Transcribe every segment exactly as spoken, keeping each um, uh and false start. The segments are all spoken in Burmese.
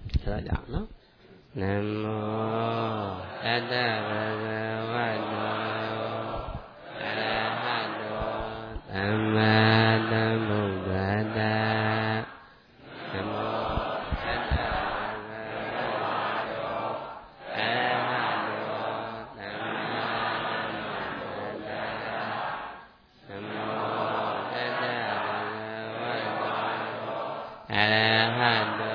ဆိုတော့ကြောင့်နော်နမောတတ္တဗုဒ္ဓဝတ္တောအရဟတောသမ္မာသမ္ဗုဒ္ဓတ္တနမောတတ္တဗုဒ္ဓဝတ္တောအရဟတောသမ္မာသမ္ဗုဒ္ဓတ္တနမောတတ္တဗုဒ္ဓဝတ္တောအရဟတော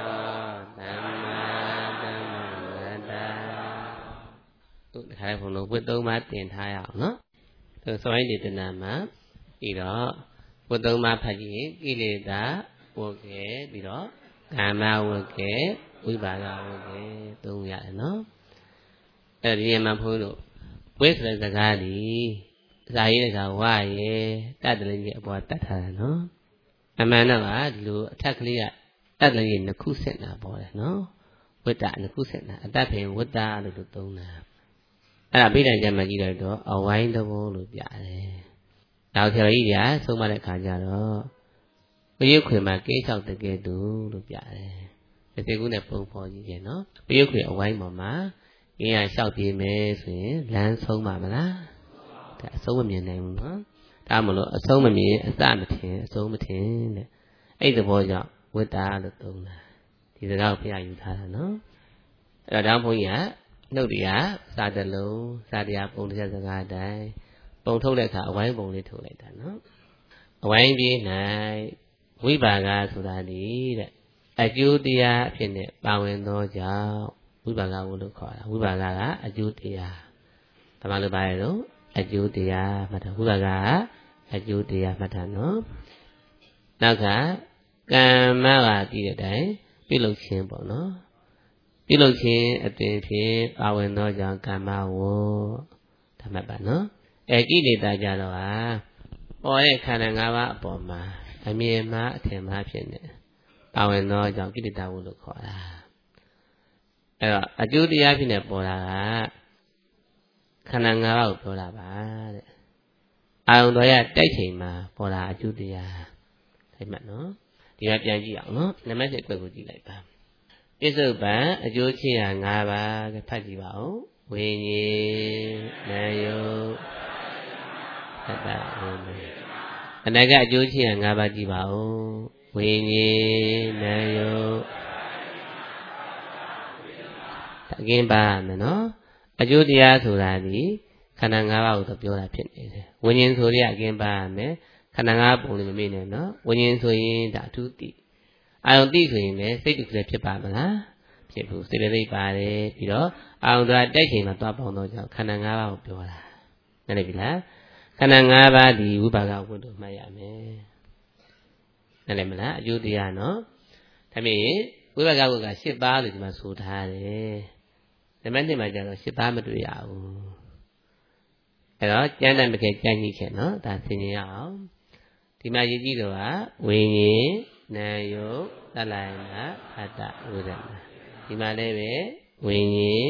ခါရဘုံလုံးဝတ်သုံးပါးတင်ထားရအောင်နော်သူစောရင်ဒီတဏမှာပြီးတော့ဝတ်သုံးပါးဖတ်ကြည့်ကိလေသာဝတ်ကေပြီးတော့ကာမဝတ်ကေဝိပါကဝတ်ကေသုံးရတယ်နော်အဲဒီမှာဘုန်းတို့ဝိဆိုတဲ့စကားဒီဇာရေးတကဝရေတတ်တလည်းကြီးအပေါ်တတ်ထားတယ်နော်အမှန်တော့ကဒီလိုအထက်ကလေးကတတ်လည်းကြီးနှစ်ခုဆက်တာပေါ်တယ်နော်ဝိတ္တနှစ်ခုဆက်တာအတတ်ဖင်ဝိတ္တလို့သူသုံးတာအဲ့ဒါပြိဋ္ဌာန်ကျမ်းမှာကြည့်လိုက်တော့အဝိုင်းသဘောလို့ပြတယ်။နောက်ဆရာကြီးကဆုံးမတဲ့ခါကျတော့ပရိယုခွေမှာကဲလျှောက်တကယ်တူလို့ပြတယ်။ဒီကုနဲ့ပုံဖော်ကြည့်ကြနော်။ပရိယုခွေအဝိုင်းပေါ်မှာကင်းရလျှောက်ပြေးမယ်ဆိုရင်လမ်းဆုံးပါမလား။ဒါအဆုံးမမြင်နိုင်ဘူးနော်။ဒါမလို့အဆုံးမမြင်အစမထင်အဆုံးမထင်တဲ့။အဲ့ဒီသဘောကြောင့်ဝိတ္တာလို့သုံးတာ။ဒီစကားကိုဘုရားယူထားတာနော်။အဲ့တော့ဒါဘုန်းကြီးကနှုတ်တရားစာတလုံးစာတရားပုံတစ်ချက်စကားတိုင်းပုံထုတ်တဲ့အခါအဝိုင်းပုံလေးထုတ်လိုက်တာနော်အဝိုင်းပြေး၌ဝိပါကဆိုတာဒီတဲ့အကျိုးတရားအဖြစ်နဲ့ပါဝင်သောကြောင့်ဝိပါကဝလို့ခေါ်တာဝိပါကကအကျိုးတရားဒါမှလို့ပါရဲ့တော့အကျိုးတရားမှတ်တာဝိပါကကအကျိုးတရားမှတ်တာနော်နောက်ကကမ္မကတည်တဲ့အတိုင်းပြုလုပ်ခြင်းပေါ့နော်ပြုလုပ်ခြင်းအသွင်ဖြင့်ပါဝင်သောကြောင့်ကမ္မဝဓမ္မပါနော်အဲကိလေသာကြတော့ဟာပေါ်တဲ့ခန္ဓာ၅ပါးအပေါ်မှာအမြင်မှအထင်မှဖြစ်နေပါဝင်သောကြောင့်ကိလေသာဝလို့ခေါ်တာအဲတော့အကျိုးတရားဖြစ်နေပေါ်တာကခန္ဓာ၅ပါးကိုပြောတာပါတဲ့အာယုံတော်ရတိုက်ချိန်မှာပေါ်တာအကျိုးတရားဒါမှနော်ဒီကပြန်ကြည့်အောင်နော်နံပါတ်၁ကိုကြည့်လိုက်ပါပြစ္ဆုတ်ပံအကျိုးချင်းဟာ၅ပါးဖတ်ကြည့်ပါဦးဝိညာဉ်နာယုသတ္တဝိမေအနာကအကျိုးချင်းဟာ၅ပါးကြည့်ပါဦးဝိညာဉ်နာယုအကင်းပါမယ်နော်အကျိုးတရားဆိုတာဒီခန္ဓာ၅ပါးကိုပြောတာဖြစ်နေတယ်ဝိညာဉ်ဆိုရအကင်းပါမယ်ခန္ဓာ၅ပုံလေးမမေ့နဲ့နော်ဝိညာဉ်ဆိုရင်ဒါအထူးတိအာယုံတိဆိုရင်လည်းစိတ်တူကလေးဖြစ်ပါမလားဖြစ်ဘူးစိတ်လေးပါတယ်ပြီးတော့အာယုံသွားတိုက်ချိန်မှာသွားပေါင်းတော့ကြောင့်ခန္ဓာ၅ပါးကိုပြောတာနားလည်ပြီလားခန္ဓာ၅ပါးဒီဝိပါကဝတ္တုမှတ်ရမယ်နားလည်မလားအကျိုးတရားနော်ဒါပေမဲ့ဝိပါကဝတ္တုက၈ပါးလို့ဒီမှာဆိုထားတယ်နံပါတ်၂မှာကျတော့၈ပါးမတွေ့ရဘူးအဲ့တော့ကျမ်းတမ်းမခဲ့ကျမ်းကြီးခဲ့နော်ဒါသင်ရင်ရအောင်ဒီမှာရေးကြည့်တော့ကဝိညာဉ်နာယုသလယနာအတ္တဝိရဏဒီမှာလည်းပဲဝိညာဉ်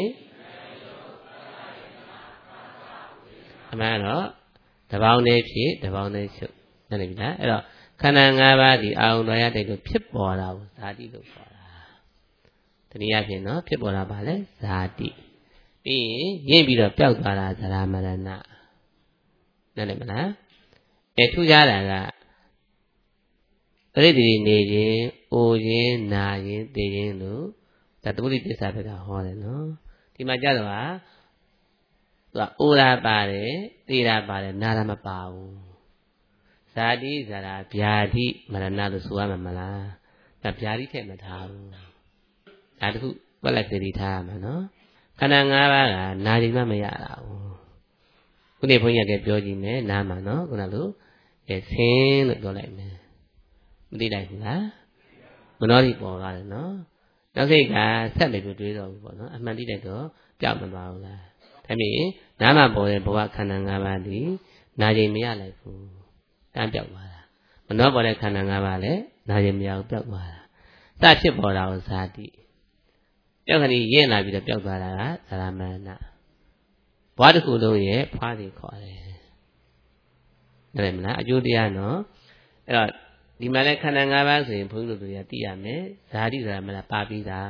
အမှန်တော့တပေါင်းလေးဖြစ်တပေါင်းလေးချုပ်နားလည်ပြီလားအဲ့တော့ခန္ဓာ၅ပါးဒီအာယုံတော်ရတဲ့ကိုဖြစ်ပေါ်တာကိုဇာတိလို့ခေါ်တာတနည်းအားဖြင့်နော်ဖြစ်ပေါ်တာပါလေဇာတိပြီးရင်ရင့်ပြီးတော့ပျောက်သွားတာဇရာမရဏနားလည်မလားအဲထူးခြားတာကပရိသေနေခြင်းအိုခြင်းနာခြင်းသိခြင်းလို့ဒါသမုဒိပစ္စာဘက်ကဟောတယ်နော်ဒီမှာကြတော့ဟာသူကအိုတာပါတယ်သိတာပါတယ်နာတာမပါဘူးဇာတိဇရာဗျာတိမရဏလို့ဆိုရမှာမလားဒါဗျာတိထည့်မထားဘူးဒါတခုဝက်လက်သတိထားရမှာနော်ခန္ဓာ၅ပါးကနာခြင်းမှမရတာဘူးခုနေ့ဘုန်းကြီးကပြောကြည့်မယ်နားမှာနော်ခုနလိုအဲဆင်းလို့ပြောလိုက်မယ်မသိလိုက်ဘူးလားမနောတိပေါ်သွားတယ်နော်နောက်စိတ်ကဆက်မပြတွေးတော့ဘူးပေါ့နော်အမှန်တိတဲ့တော့ပြောက်မသွားဘူးလားဒါပေမဲ့နားမှာပေါ်တဲ့ဘဝခန္ဓာ၅ပါးဒီနာခြင်းမရလိုက်ဘူးတန်းပြောက်သွားတာမနောပေါ်တဲ့ခန္ဓာ၅ပါးလည်းနာခြင်းမရဘူးပြောက်သွားတာစဖြစ်ပေါ်တာကိုဇာတိပြောက်ခဏရင့်လာပြီးတော့ပြောက်သွားတာကဇရာမရဏဘဝတစ်ခုလုံးရဲ့ဖွားစီခေါ်တယ်နားလည်မလားအကျိုးတရားနော်အဲ့တော့ဒီမှာလည်းခန္ဓာ၅ပါးဆိုရင်ဘုန်းကြီးတို့တွေကသိရမယ်ဇာတိဆိုတာမလားပါပြီးသား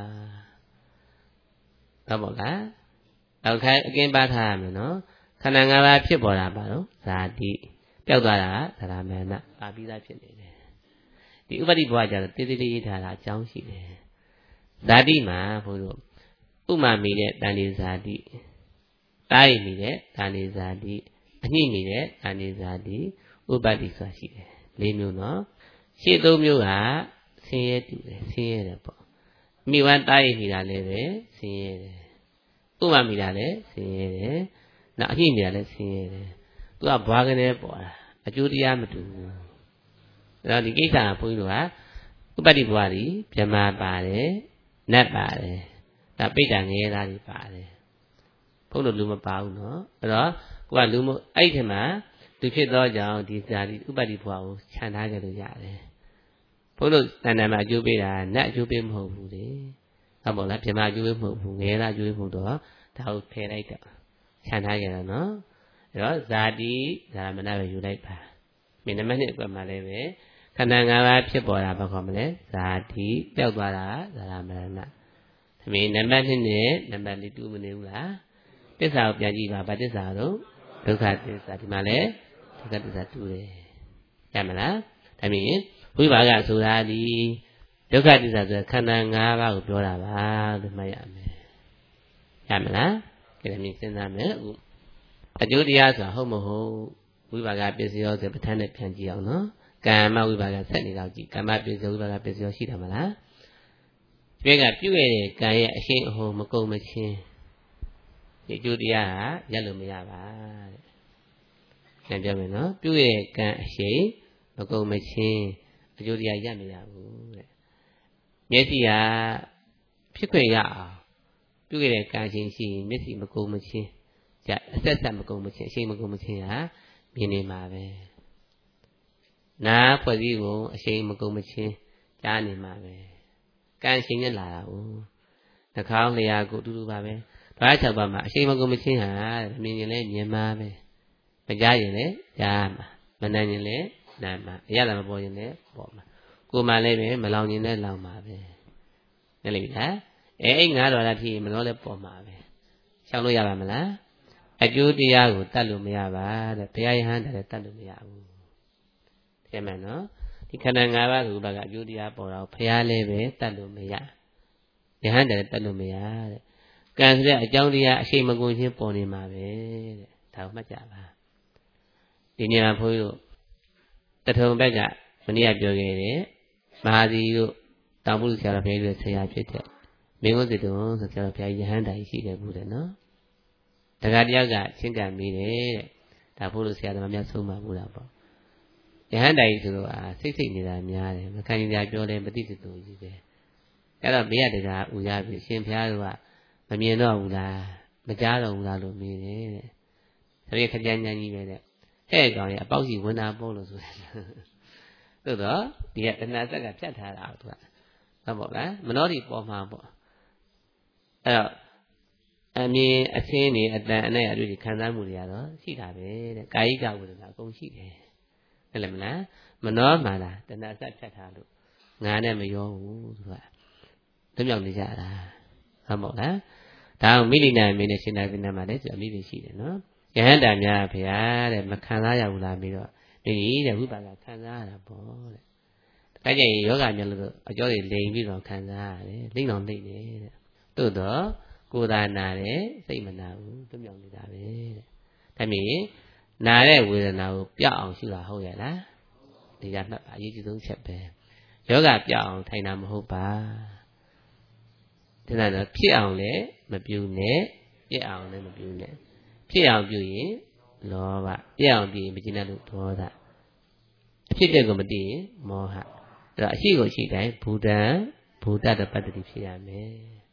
ဟုတ်ပါလားနောက်ခိုင်းအကင်းပါထားရမယ်နော်ခန္ဓာ၅ပါးဖြစ်ပေါ်တာပါတော့ဇာတိပျောက်သွားတာကသရမဏပါပြီးသားဖြစ်နေတယ်ဒီဥပတိဘဝကျတော့တေးသေးလေးရေးထားတာအကြောင်းရှိတယ်ဇာတိမှာဘုန်းကြီးတို့ဥမာမိတဲ့တန်လေးဇာတိတားရမိတဲ့တန်လေးဇာတိအညှိနေတဲ့တန်လေးဇာတိဥပတိဆိုတာရှိတယ်လေးမျိုးနော်ရှင်းသုံးမျိုးကဆင်းရဲတူတယ်ဆင်းရဲတယ်ပေါ့မိဝမ်းတားရမိတာလည်းပဲဆင်းရဲတယ်ဥမာမိတာလည်းဆင်းရဲတယ်နောက်အညှိမိတာလည်းဆင်းရဲတယ်သူကဘွားကနေပေါ်တာအကျိုးတရားမတူဘူးအဲ့တော့ဒီကိစ္စကဘုန်းကြီးတို့ကဥပတိဘဝကြီးဗြဟ္မာပါတယ်နတ်ပါတယ်ဒါပိဋကငရဲသားတွေပါတယ်ဘုန်းတို့လူမပါဘူးနော်အဲ့တော့ကိုကလူမအဲ့ဒီမှာသူဖြစ်သောကြောင့်ဒီဇာတိဥပတိဘဝကိုခြံထားကြလို့ရတယ်ဘုန်းတို့တဏ္ဍာမှာအကျိုးပေးတာနတ်အကျိုးပေးမဟုတ်ဘူးလေဟုတ်ပါလားဗြဟ္မာအကျိုးပေးမဟုတ်ဘူးငရဲသားအကျိုးပေးမှုတော့ဒါကိုဖယ်လိုက်တော့ခြံထားကြတာနော်အဲ့တော့ဇာတိဇာမဏပဲယူလိုက်ပါမင်းနမနှစ်အကွက်မှာလည်းပဲခန္ဓာ၅ပါးဖြစ်ပေါ်တာဘာခေါ်မလဲဇာတိပျောက်သွားတာဇာမဏအမေနံပါတ်နှစ်နဲ့နံပါတ်လေးတူမနေဘူးလားသစ္စာကိုပြန်ကြည့်ပါဗာသစ္စာတော့ဒုက္ခသစ္စာဒီမှာလည်းဒုက္ခသစ္စာတူတယ်ရမလားဒါမြင်ဝိပါကဆိုတာဒီဒုက္ခသစ္စာဆိုခန္ဓာ၅ပါးကိုပြောတာပါလို့မှတ်ရမယ်ရမလားကြည့်တယ်မြင်စဉ်းစားမယ်အခုအကျိုးတရားဆိုတာဟုတ်မဟုတ်ဝိပါကပစ္စယောဆိုပဋ္ဌာန်းနဲ့ပြန်ကြည့်အောင်နော်ကာမဝိပါကဆက်နေတော့ကြည့်ကာမပစ္စယောဝိပါကပစ္စယောရှိတယ်မလားဒီကပြုရတဲ့ကံရဲ့အရှိန်အဟုန်မကုန်မချင်းဒီအကျိုးတရားကရက်လို့မရပါတဲ့ပြန်ပြောမယ်နော်ပြုရတဲ့ကံအရှိန်မကုန်မချင်းအကျိုးတရားရက်မရဘူးတဲ့မျက်စိကဖြစ်ခွင့်ရအောင်ပြုရတဲ့ကံအရှိန်ရှိရင်မျက်စိမကုန်မချင်းကြအဆက်ဆက်မကုန်မချင်းအရှိန်မကုန်မချင်းဟာမြင်နေမှာပဲနားဖွဲ့စည်းကိုအရှိန်မကုန်မချင်းကြားနေမှာပဲကံရှိန်နဲ့လာတာ哦နှာခေါင်းလျှာကိုအတူတူပါပဲဘာ၆ပါးမှာအရှိန်မကုန်မချင်းဟာမြင်ရင်လည်းမြင်မှာပဲမကြားရင်လည်းကြားမှာမနာရင်လည်းနာမှာအရသာမပေါ်ရင်လည်းပေါ်မှာကိုယ်မှလည်းပဲမလောင်ရင်လည်းလောင်မှာပဲနားလည်ပြီလားအဲအဲ့ငါးတော်လားဖြစ်ရင်မလို့လည်းပေါ်မှာပဲရှောင်လို့ရပါမလားအကျိုးတရားကိုတတ်လို့မရပါတဲ့ဘုရားယဟန်တယ်တတ်လို့မရဘူးသိမှန်နော်ဒီခန္ဓာ၅ပါးကိုဘာကအကျိုးတရားပေါ်တော့ဘုရားလည်းပဲတတ်လို့မရယဟန်တယ်တတ်လို့မရတဲ့ကံဆိုတဲ့အကြောင်းတရားအရှိန်မကုန်ချင်းပေါ်နေမှာပဲတဲ့ဒါကိုမှတ်ကြပါဒီနေရာဘုန်းကြီးတို့တထုံဘက်ကမနေ့ကပြောခဲ့တယ်မဟာသီတို့တောင်ပုလူဆရာတော်ဘုရားကြီးရဲ့ဆရာဖြစ်တဲ့မင်းဝစီတုံဆိုဆရာတော်ဘုရားကြီးယဟန်တိုင်ရှိတယ်ဘူးတဲ့နော်တခါတယောက်ကချင်းကံမိတယ်တဲ့ဒါဘုလို့ဆရာတော်များဆုံးမဘူးလားပေါ့ယဟန်တိုင်ဆိုတော့အာစိတ်စိတ်နေတာများတယ်မခံကြပြောလဲမသိတူကြီးပဲအဲ့တော့ဘေးကတကားဥရပြီရှင်ဘုရားတို့ကမမြင်တော့ဘူးလားမကြားတော့ဘူးလားလို့မေးတယ်တဲ့ဒါပေမဲ့ခကြညာကြီးပဲတဲ့ဟဲ့ကောင်ရအပေါက်စီဝင်တာပေါ့လို့ဆိုတယ်သို့တော့ဒီကတဏှာဆက်ကဖြတ်ထားတာသူကဟုတ်ပေါ့လားမနောတိပေါ်မှာပေါ့အဲ့တော့အမြင်အချင်းနေအတန်အနဲ့အတွေ့ခံစားမှုတွေကတော့ရှိတာပဲတဲ့ကာယိကဝေဒနာအကုန်ရှိတယ်ဟုတ်လားမလားမနှောမှလားတဏှာဆက်ဖြတ်ထားလို့ငါနဲ့မရောဘူးသူကလွတ်မြောက်နေကြတာဟုတ်မို့လားဒါအောင်မိလိနာမင်းနဲ့ရှင်သာပိဏမှာလည်းသူအမိတွေရှိတယ်နော်ယဟန္တာများဖေဟာတဲ့မခံစားရဘူးလားပြီးတော့ဒီတဲ့ဝိပါကခံစားရတာပေါ့တဲ့ဒါကြရင်ယောဂမျိုးလို့အကျော်တွေလိန်ပြီးတော့ခံစားရတယ်လိမ့်အောင်လိမ့်နေတဲ့သို့တော့ကိုယ်သာနာတယ်စိတ်မနာဘူးလွတ်မြောက်နေတာပဲတဲ့ဒါမြင်နာတဲ့ဝေဒနာကိုပြောက်အောင်ရှုတာဟုတ်ရဲ့လားဒီကမှတ်ပါအရေးကြီးဆုံးချက်ပဲယောဂပြောက်အောင်ထိုင်တာမဟုတ်ပါဒီလိုတော့ဖြစ်အောင်လည်းမပြုနဲ့ပြက်အောင်လည်းမပြုနဲ့ဖြစ်အောင်ပြုရင်လောဘပြက်အောင်ပြုရင်မကျင်တဲ့လို့ဒေါသအဖြစ်တဲ့ကိုမသိရင်မောဟအဲ့တော့အရှိကိုရှိတိုင်းဘူတံဘူတတပတ္တိဖြစ်ရမယ်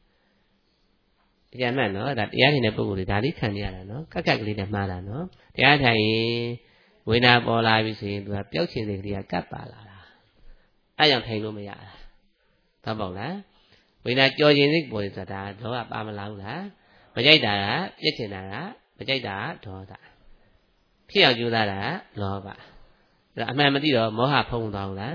တရားမှန်နော်ဒါတရားထိုင်တဲ့ပုဂ္ဂိုလ်တွေဒါလေးခံရတာနော်ကက်ကက်ကလေးနဲ့မှားတာနော်တရားထိုင်ရင်ဝိညာဉ်ပေါ်လာပြီဆိုရင်သူကပျောက်ခြင်းတွေကလေးကကပ်ပါလာတာအဲကြောင့်ထိုင်လို့မရတာတော့ပေါ့လားဝိညာဉ်ကြော်ခြင်းစိတ်ပေါ်ဆိုတာဒေါသပါမလာဘူးလားမကြိုက်တာကပြည့်ချင်တာကမကြိုက်တာကဒေါသဖြစ်အောင်ကြိုးစားတာကလောဘအဲ့ဒါအမှန်မသိတော့မောဟဖုံးသွားဘူးလား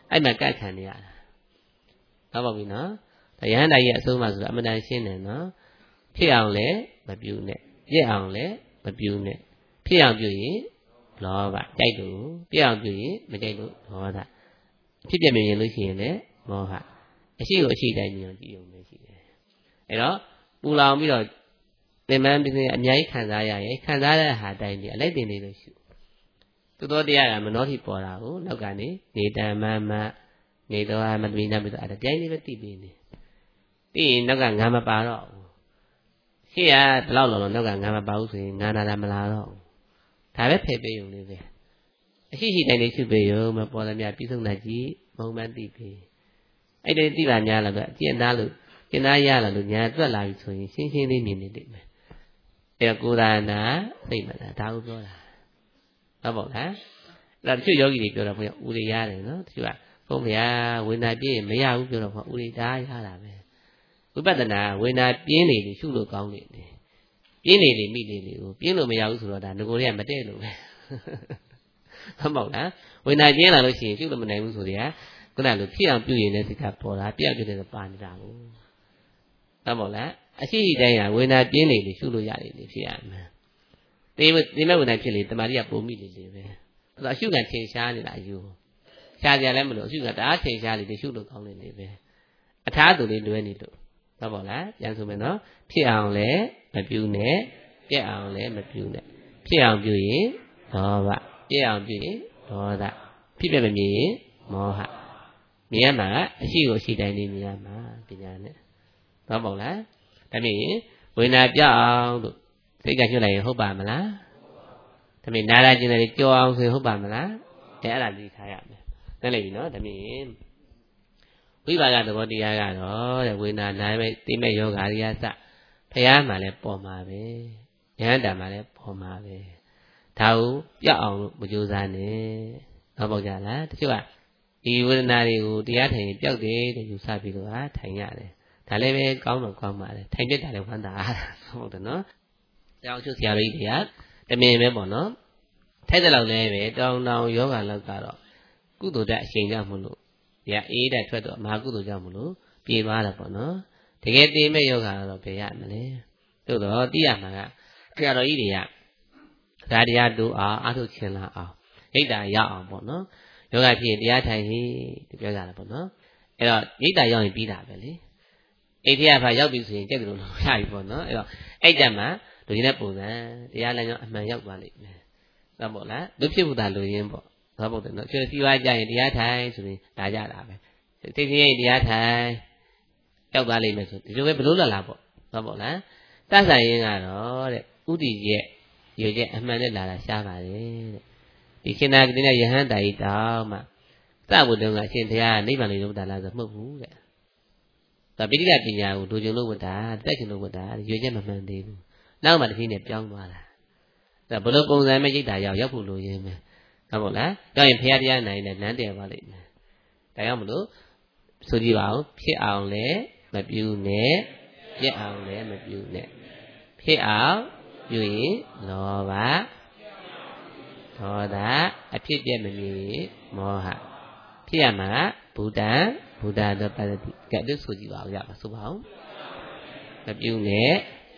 အဲ့မှာကတ်ခံနေရတာဟုတ်ပါပြီနော်ဒါယဟန်တာကြီးအဆုံးမှာဆိုတော့အမှန်တန်ရှင်းတယ်နော်ဖြစ်အောင်လဲမပြုနဲ့ပြည့်အောင်လဲမပြုနဲ့ဖြစ်အောင်ပြုရင်လောဘကြိုက်လို့ပြည့်အောင်ပြုရင်မကြိုက်လို့ဒေါသဖြစ်ပြမြင်လို့ရှိရင်လည်းမောဟအရှိကိုအရှိတိုင်းမြင်အောင်ကြည့်အောင်ပဲရှိတယ်အဲ့တော့ပူလောင်ပြီးတော့သင်္မန်းပြင်းအများကြီးခံစားရရင်ခံစားရတဲ့ဟာတိုင်းဒီအလိုက်တင်နေလို့ရှိသူတော်တရားကမနောထိပေါ်တာကိုနောက်ကနေနေတမမနေတော့မတမီနာပြီးတော့အဲ့ဒါတိုင်းလေးပဲသိပြီးနေပြီးရင်နောက်ကငါမပါတော့ဘူးရှေ့ကဘလောက်လောလောနောက်ကငါမပါဘူးဆိုရင်ငါနာတာမလာတော့ဘူးဒါပဲဖယ်ပေးုံလေးပဲအရှိရှိတိုင်းလေးရှုပေးရုံမပေါ်တယ်များပြီးဆုံးတာကြီးမုံမှန်းသိပြီအဲ့ဒီသိတာများလာတော့အကျင့်သားလို့ကျင့်သားရလာလို့ညာတွက်လာပြီဆိုရင်ရှင်းရှင်းလေးမြင်နေတယ်မယ်အဲ့ကိုယ်သာနာသိမှလားဒါကိုပြောတာဟုတ်ပါ့လားအဲ့ဒါတချို့ယောဂီတွေပြောတော့ဘုရားဦးရရတယ်နော်တချို့ကဘုရားဝိညာဉ်ပြည့်မရဘူးပြောတော့ဘုရားဦးရဒါရတာပဲဝိပဿနာဝိညာဉ်ပြင်းနေတယ်ရှုလို့ကောင်းနေတယ်ပြင်းနေတယ်မိနေတယ်ကိုပြင်းလို့မရဘူးဆိုတော့ဒါငကိုတွေကမတည့်လို့ပဲဟုတ်ပါ့လားဝိညာဉ်ပြင်းလာလို့ရှိရင်ရှုလို့မနိုင်ဘူးဆိုတော့ခုနလိုဖြစ်အောင်ပြုရင်လည်းစိတ်ကပေါ်လာပြတ်ပြတ်တဲ့ပါနေတာကိုဟုတ်ပါ့လားအရှိရှိတိုင်းကဝိညာဉ်ပြင်းနေတယ်ရှုလို့ရတယ်လေဖြစ်ရမယ်ဒီဒီမဲ့ဝိညာဉ်ဖြစ်လေတမာတိကပုံမိလေလေပဲအဲ့တော့အရှုခံထင်ရှားနေတာအယူရှားကြလည်းမလို့အရှုခံတအားထင်ရှားလေရှုလို့ကောင်းနေလေပဲအထားသူလေးလွဲနေလို့ဟုတ်ပါ့လားပြန်ဆိုမယ်နော်ဖြစ်အောင်လည်းမပြုနဲ့ပြက်အောင်လည်းမပြုနဲ့ဖြစ်အောင်ပြုရင်ဒေါသပြက်အောင်ပြုရင်ဒေါသဖြစ်ပြမမြင်ရင်မောဟမြင်ရမှာအရှိကိုအရှိတိုင်းလေးမြင်ရမှာပညာနဲ့ဟုတ်ပါ့လားဒါမြင်ရင်ဝိညာဉ်ပြအောင်လို့စိတ်ကညှို့လိုက်ရင်ဟုတ်ပါမလားဒါမြင်နာလာကျင်တယ်ကြောအောင်ဆိုရင်ဟုတ်ပါမလားအဲအဲ့ဒါသိထားရမယ်သိလိုက်ပြီနော်ဒါမြင်ဝိပါကသဘောတရားကတော့တဲ့ဝိညာဉ်နာမဲ့သိမဲ့ယောဂါရိယစဖះမှာလည်းပေါ်မှာပဲဉာဏ်တံမှာလည်းပေါ်မှာပဲဒါကိုပြောက်အောင်လို့မကြိုးစားနဲ့တော့ပေါ့ကြလားတချို့ကဒီဝေဒနာတွေကိုတရားထိုင်ရင်ပြောက်တယ်တဲ့ယူဆပြီးတော့ဟာထိုင်ရတယ်ဒါလည်းပဲကောင်းတော့ကောင်းပါလေထိုင်ပြတာလည်းဝမ်းသာဟုတ်တယ်နော်ကြောင်ချုပ်ဆရာကြီးတွေကတမင်ပဲပေါ့နော်ထိုက်တဲ့လောက်လည်းပဲတောင်းတောင်းယောဂလောက်ကတော့ကုသိုလ်တဲ့အချိန်ကြောင့်မလို့ဒီကအေးတဲ့ထွက်တော့မဟာကုသိုလ်ကြောင့်မလို့ပြေသွားတာပေါ့နော်တကယ်တည်မဲ့ယောဂကတော့ဘယ်ရမလဲသို့တော့သိရမှာကဆရာတော်ကြီးတွေကဒါတရားတူအောင်အထုချင်းလာအောင်ဟိတ်တာရအောင်ပေါ့နော်ယောဂဖြစ်တရားထိုင်ဟိဒီပြောကြတာပေါ့နော်အဲ့တော့ဟိတ်တာရောက်ရင်ပြီးတာပဲလေအိတ်ထရဖာရောက်ပြီဆိုရင်ကြက်ကြလို့ရပြီပေါ့နော်အဲ့တော့အဲ့ကြမှာလူကြီးတဲ့ပုံစံတရားလမ်းကြောင်းအမှန်ရောက်သွားလိမ့်မယ်ဟုတ်ပေါ့လားလူဖြစ်ဖို့သာလူရင်းပေါ့ဟုတ်ပေါ့တယ်နော်ကျွေးစီဝါကြရင်တရားထိုင်ဆိုရင်ဒါကြတာပဲသိသိရင်တရားထိုင်ရောက်သွားလိမ့်မယ်ဆိုဒီလိုပဲဘလို့လာလာပေါ့ဟုတ်ပေါ့လားတတ်ဆိုင်ရင်ကတော့တဲ့ဥတီရဲ့ရွေချက်အမှန်နဲ့လာတာရှားပါတယ်တဲ့ဒီရှင်သာကတိနဲ့ယဟန်တာကြီးတောင်းမှစဖို့တုန်းကအရှင်တရားနိဗ္ဗာန်လေးလို့တာလားဆိုမဟုတ်ဘူးတဲ့ဒါပိဋကပညာကိုလိုချင်လို့ဝတ်တာတက်ချင်လို့ဝတ်တာရွေချက်မမှန်သေးဘူးနောက်မှတစ်ဖြည်းနဲ့ပြောင်းသွားတာဒါဘလို့ပုံစံမဲ့ရိတ်တာရောက်ရောက်ဖို့လိုရင်းပဲဟုတ်ပေါ့လားကြောက်ရင်ဖရာတရားနိုင်တယ်နန်းတယ်ပါလိမ့်မယ်ဒါကြောင့်မလို့ဆိုကြည့်ပါဦးဖြစ်အောင်လည်းမပြုနဲ့ပြက်အောင်လည်းမပြုနဲ့ဖြစ်အောင်ပြုရင်လောဘဒေါသအဖြစ်ပြက်မမြင်မောဟဖြစ်ရမှာဘုဒ္ဓံဘုဒ္ဓသောပတ္တိကဲတို့ဆိုကြည့်ပါဦးရပါဆိုပါဦးမပြုနဲ့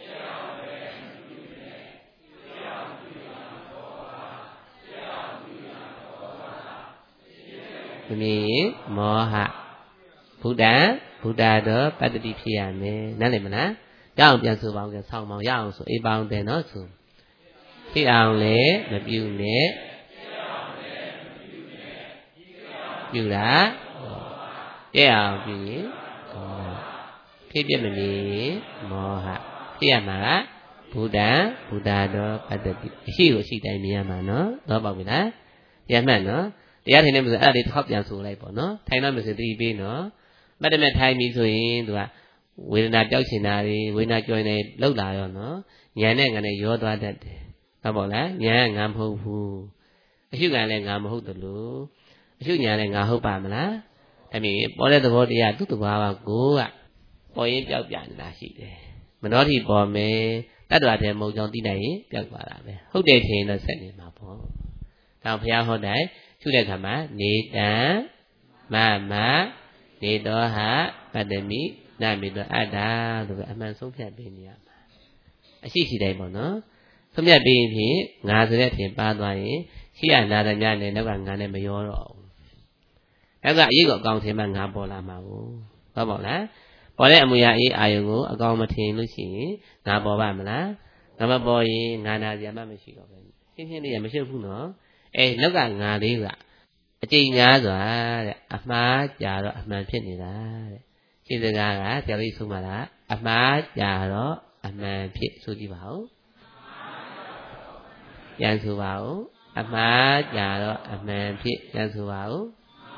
မမြင်မောဟဘုဒ္ဓံဘုဒ္ဓသောပတ္တိဖြစ်ရမယ်နားလည်မလားရအောင်ပြန်ဆိုပါဦးကဆောင်းမောင်ရအောင်ဆိုအေးပေါင်းတယ်နော်ဆိုဖြစ်အောင်လေမပြုနဲ့ပြုတာပြည့်အောင်ပြုရင်ဖြစ်ပြမမြင်မောဟဖြစ်ရမှာကဘုဒ္ဓံဘုဒ္ဓသောပတ္တိအရှိကိုအရှိတိုင်းမြင်ရမှာနော်တော့ပေါ့ပြီလားပြန်မှတ်နော်တရားထိုင်နေမှဆိုအဲ့ဒါလေးတစ်ခေါက်ပြန်ဆိုလိုက်ပေါ့နော်ထိုင်တော့မှဆိုသတိပေးနော်မတ်တမဲ့ထိုင်ပြီဆိုရင်သူကဝေဒနာကြောက်ချင်တာတွေဝေဒနာကြော်နေလောက်လာရောနော်ဉာဏ်နဲ့ငါနဲ့ရောသွားတတ်တယ်ဟုတ်ပါလားဉာဏ်ကငါမဟုတ်ဘူးအရှုခံလည်းငါမဟုတ်တယ်လို့အရှုဉာဏ်လည်းငါဟုတ်ပါမလားဒါမြင်ပေါ်တဲ့သဘောတရားသူ့တဘာဝကိုကပေါ်ရင်ပြောက်ပြနေတာရှိတယ်မနောတိပေါ်မယ်တတ္တဝါတည်းမဟုတ်ကြောင်းသိနိုင်ရင်ပြောက်သွားတာပဲဟုတ်တယ်ထင်တော့ဆက်နေမှာပေါ့ဒါဘုရားဟောတယ်ရှုတဲ့အခါမှာနေတံမ Ma ma ni do ha padami na mi do ada လို့ပဲအမှန်ဆုံးဖြတ်ပေးနေရမှာအရှိရှိတိုင်းပေါ့နော်ဆုံးဖြတ်ပေးရင်ဖြင့်ငါဆိုတဲ့အပြင်ပါသွားရင်ရှိရနာတယ်များနဲ့နောက်ကငါနဲ့မရောတော့ဘူးနောက်ကအေးကိုအကောင်ထင်မှငါပေါ်လာမှာဘူးဟုတ်ပါ့လားပေါ်တဲ့အမူအရာအေးအာယုံကိုအကောင်မထင်လို့ရှိရင်ငါပေါ်ပါမလားငါမပေါ်ရင်ငါနာစရာမှမရှိတော့ဘူးရှင်းရှင်းလေးရမရှိဘူးနော်အဲနောက်ကငါလေးကအကျိန်များစွာတဲ့အမှားကြာတော့အမှန်ဖြစ်နေတာတဲ့ရှင်းစကားကဆရာလေးဆုံးပါလားအမှားကြာတော့အမှန်ဖြစ်ဆိုကြည့်ပါဦးပြန်ဆိုပါဦးအမှားကြာတော့အမှန်ဖြစ်ပြန်ဆိုပါဦး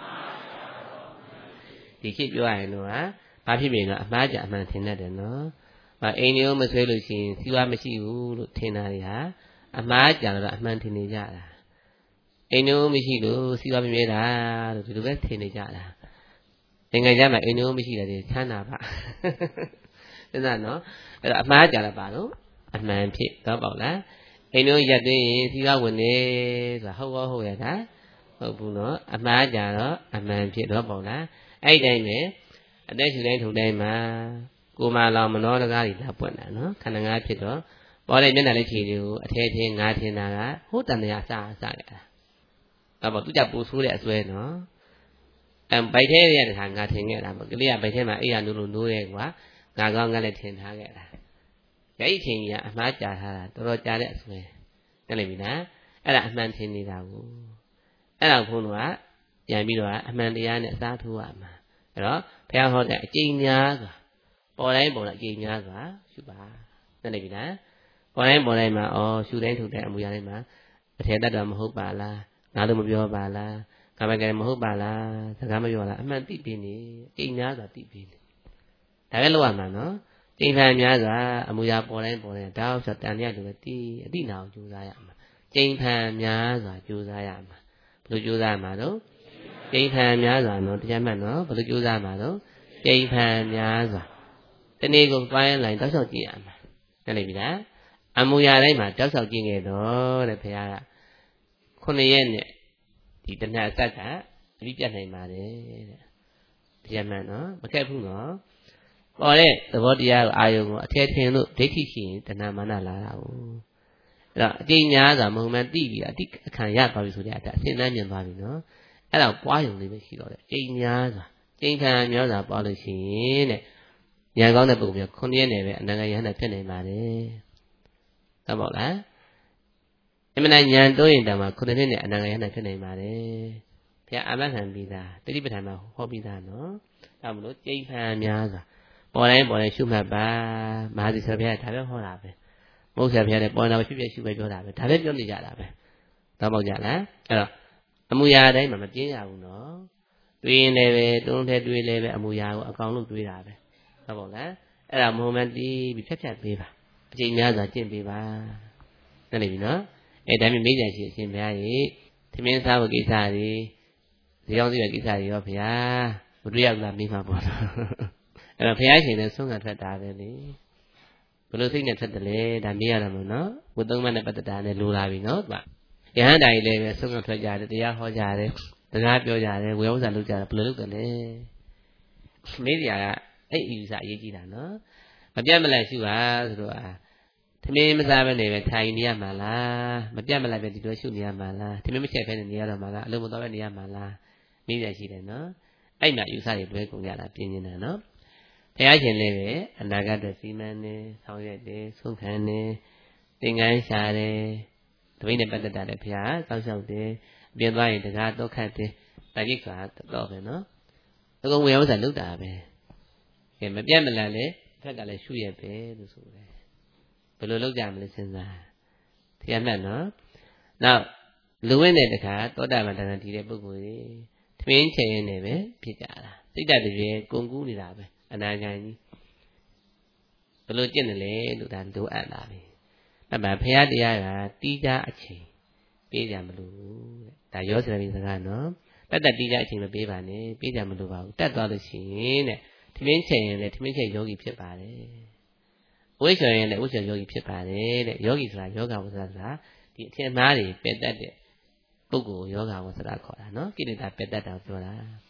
ဒီခေတ်ပြောရရင်တော့ဘာဖြစ်ပြီနော်အမှားကြာအမှန်ထင်တတ်တယ်နော်အိမ်မျိုးမဆွဲလို့ရှိရင်စီးပွားမရှိဘူးလို့ထင်တာတွေဟာအမှားကြာတော့အမှန်ထင်နေကြတာအိမ်မျိုးမရှိလို့စီးပွားမမြဲတာလို့ဒီလိုပဲထင်နေကြတာနိုင်ငံခြားမှာအိမ်မျိုးမရှိတယ်ချမ်းသာပါစဉ်းစားနော်အဲ့တော့အမှားကြာတော့ပါတော့အမှန်ဖြစ်တော့ပေါ့လားအိမ်မျိုးရက်သွင်းရင်စီးပွားဝင်နေဆိုတာဟုတ်ရောဟုတ်ရတာဟုတ်ဘူးနော်အမှားကြာတော့အမှန်ဖြစ်တော့ပေါ့လားအဲ့တိုင်းပဲအသက်ရှူတိုင်းထုံတိုင်းမှာကိုမလောင်မနောတကားကြီးလာပွင့်တာနော်ခန္ဓာငါးဖြစ်တော့ပေါ်တဲ့မျက်နှာလေးခြေတွေကိုအထဲထင်းငါးထင်းတာကဟိုတန်တရားအစအစရတာဒါပေါ့သူကြပူဆိုးတဲ့အစွဲနော်အမ်ဘိုက်ထဲရတဲ့ခါငါထင်ခဲ့တာပေါ့ကလေးကဘိုက်ထဲမှာအိယာနိုးလို့နိုးရဲကွာငါကောင်းငါလည်းထင်ထားခဲ့တာအဲ့ဒီချိန်ကြီးကအမှားကြာထားတာတော်တော်ကြာတဲ့အစွဲသိလိမ့်ပြီလားအဲ့ဒါအမှန်ထင်နေတာကိုအဲ့ဒါဘုန်းတော်ကပြန်ပြီးတော့အမှန်တရားနဲ့အစားထိုးရမှာအဲ့တော့ဘုရားဟောတဲ့အကျိန်များစွာပေါ်တိုင်းပေါ်တိုင်းအကျိန်များစွာရှုပါသိလိမ့်ပြီလားပေါ်တိုင်းပေါ်တိုင်းမှာဩရှုတိုင်းထုတ်တဲ့အမူအရာတိုင်းမှာအထက်တတ်တော်မဟုတ်ပါလားငါတို့မပြောပါလားကာမကံမဟုတ်ပါလားစကားမပြောလားအမှန်သိပြီးနေအကျိန်များစွာသိပြီးနေဒါပဲလောက်ရမှာနော်ကျိန်ဖန်များစွာအမူအရာပေါ်တိုင်းပေါ်တိုင်းတောက်ဆိုတန်ရတူပဲတီးအတိနာအောင်ကြိုးစားရမှာကျိန်ဖန်များစွာကြိုးစားရမှာဘယ်လိုကြိုးစားမှာတော့ကျိန်ဖန်များစွာနော်တရားမှတ်နော်ဘယ်လိုကြိုးစားမှာတော့ကျိန်ဖန်များစွာတနေ့ကိုပိုင်းလိုက်တောက်လျှောက်ကြည့်ရမှာသိလိမ့်ပြီလားအမူအရာတိုင်းမှာတောက်လျှောက်ကြည့်ခဲ့တော့တဲ့ဘုရားကခုနှစ်ရက်နဲ့ဒီတဏှာစက်ကအပြီးပြတ်နိုင်ပါတယ်တဲ့တရားမှန်နော်မခက်ဘူးနော်ပေါ်တဲ့သဘောတရားကိုအာယုံကိုအထက်ထင်လို့ဒိဋ္ဌိရှိရင်တဏှာမာနလာတာကိုအဲ့တော့အကျဉ်းများစွာမုံမှန်သိပြီးအတိအခါရသွားပြီဆိုတဲ့အတအစဉ်းစားမြင်သွားပြီနော်အဲ့တော့ပွားယုံလေးပဲရှိတော့တယ်အကျဉ်းများစွာကျဉ်းခံများစွာပွားလို့ရှိရင်တဲ့ဉာဏ်ကောင်းတဲ့ပုဂ္ဂိုလ်ကခုနှစ်ရက်နဲ့ပဲအနန္တယဟနာဖြစ်နိုင်ပါတယ်ဟုတ်ပါလားအမှန်ဉာဏ်တိုးရင်တောင်မှခုနှစ်နှစ်နဲ့အနန္တယဟနာဖြစ်နိုင်ပါတယ်ဘုရားအာမခံပြီးသားတတိပဋ္ဌာန်မှာဟောပြီးသားနော်ဒါမလို့ကျင့်ဖန်များစွာပေါ်တိုင်းပေါ်တိုင်းရှုမှတ်ပါမဟာသီဆရာဘုရားဒါပဲဟောတာပဲမဟုတ်ဆရာဘုရားလည်းပေါ်တာဖြစ်ဖြစ်ရှုပဲပြောတာပဲဒါပဲပြောနေကြတာပဲတော့ပေါ့ကြလားအဲ့တော့အမူအရာတိုင်းမှာမပြင်းရဘူးနော်တွေးရင်လည်းပဲတွန်းထဲတွေးလည်းပဲအမူအရာကိုအကောင်လို့တွေးတာပဲဟုတ်ပါလားအဲ့ဒါမုံမှန်တီးပြီးဖြတ်ဖြတ်ပေးပါအချိန်များစွာကျင့်ပေးပါသိနေပြီနော်အဲ့ဒါမျိုးမိညာရှိအရှင်ဘုရားကြီးသမင်းစားဖို့ကိစ္စတွေဇေယောင်းစီရဲ့ကိစ္စတွေရောဘုရားမတွေ့ရဘူးလားမိမှာပေါ့နော်အဲ့တော့ဘုရားရှင်လည်းဆုံးခံထွက်တာပဲလေဘယ်လိုစိတ်နဲ့ထွက်တယ်လဲဒါမေးရတာမလို့နော်ဘုသုံးမနဲ့ပတ်သက်တာနဲ့လိုလာပြီနော်သူကယဟန်တိုင်လည်းပဲဆုံးခံထွက်ကြတယ်တရားဟောကြတယ်တရားပြောကြတယ်ဝေယဝဇ္ဇလုပ်ကြတယ်ဘယ်လိုလုပ်တယ်လဲမေးစရာကအဲ့အယူဆအရေးကြီးတာနော်မပြတ်မလတ်ရှုပါဆိုတော့သမင်းမစားဘဲနေပဲထိုင်နေရမှာလားမပြတ်မလတ်ပဲဒီလိုရှုနေရမှာလားသမင်းမချက်ဖဲနေရတော့မှာလားအလုံးမတော်ပဲနေရမှာလားမေးရရှိတယ်နော်အဲ့မှာယူဆတွေတွဲကုန်ကြတာပြင်းနေတာနော်ဘုရားရှင်လည်းပဲအနာဂတ်တဲ့စီမံနေဆောင်ရွက်တယ်ဆုံးခံနေသင်္ကန်းရှာတယ်တပိနဲ့ပတ်သက်တာလည်းဘုရားစောင့်ရှောက်တယ်အပြင်သွားရင်တကားတော့ခတ်တယ်တာကြိတ်ဆိုတာတော့ပဲနော်အကုန်ဝေယဝဇ္ဇလုပ်တာပဲကဲမပြတ်မလတ်လေဖက်ကလည်းရှုရပဲလို့ဆိုတယ်ဘယ်လိုလုပ်ကြမလဲစဉ်းစားတရားမှတ်နော်နောက်လူဝိနဲ့တခါသောတာပန်တဏ္ဍာဒီတဲ့ပုဂ္ဂိုလ်ကြီးသမင်းချင်ရင်လည်းပဲဖြစ်ကြတာစိတ်ဓာတ်တည်းကုံကူးနေတာပဲအနာဂတ်ကြီးဘယ်လိုကျင့်တယ်လဲလို့ဒါလိုအပ်လာပြီအဲ့မှာဘုရားတရားကတီးကြအချိန်ပေးကြမလို့တဲ့ဒါရောစရာပြီးစကားနော်တတ်တတ်တီးကြအချိန်မပေးပါနဲ့ပေးကြမလို့ပါဘူးတတ်သွားလို့ရှိရင်တဲ့သမင်းချင်ရင်လည်းသမင်းချင်ယောဂီဖြစ်ပါတယ်ဝိရှောရင်လည်းဝိရှောယောဂီဖြစ်ပါတယ်တဲ့ယောဂီဆိုတာယောဂဝဆရာဆိုတာဒီအထင်မှားတွေပယ်တတ်တဲ့ပုဂ္ဂိုလ်ယောဂဝဆရာခေါ်တာနော်ကိလေသာပယ်တတ်တာပြောတာ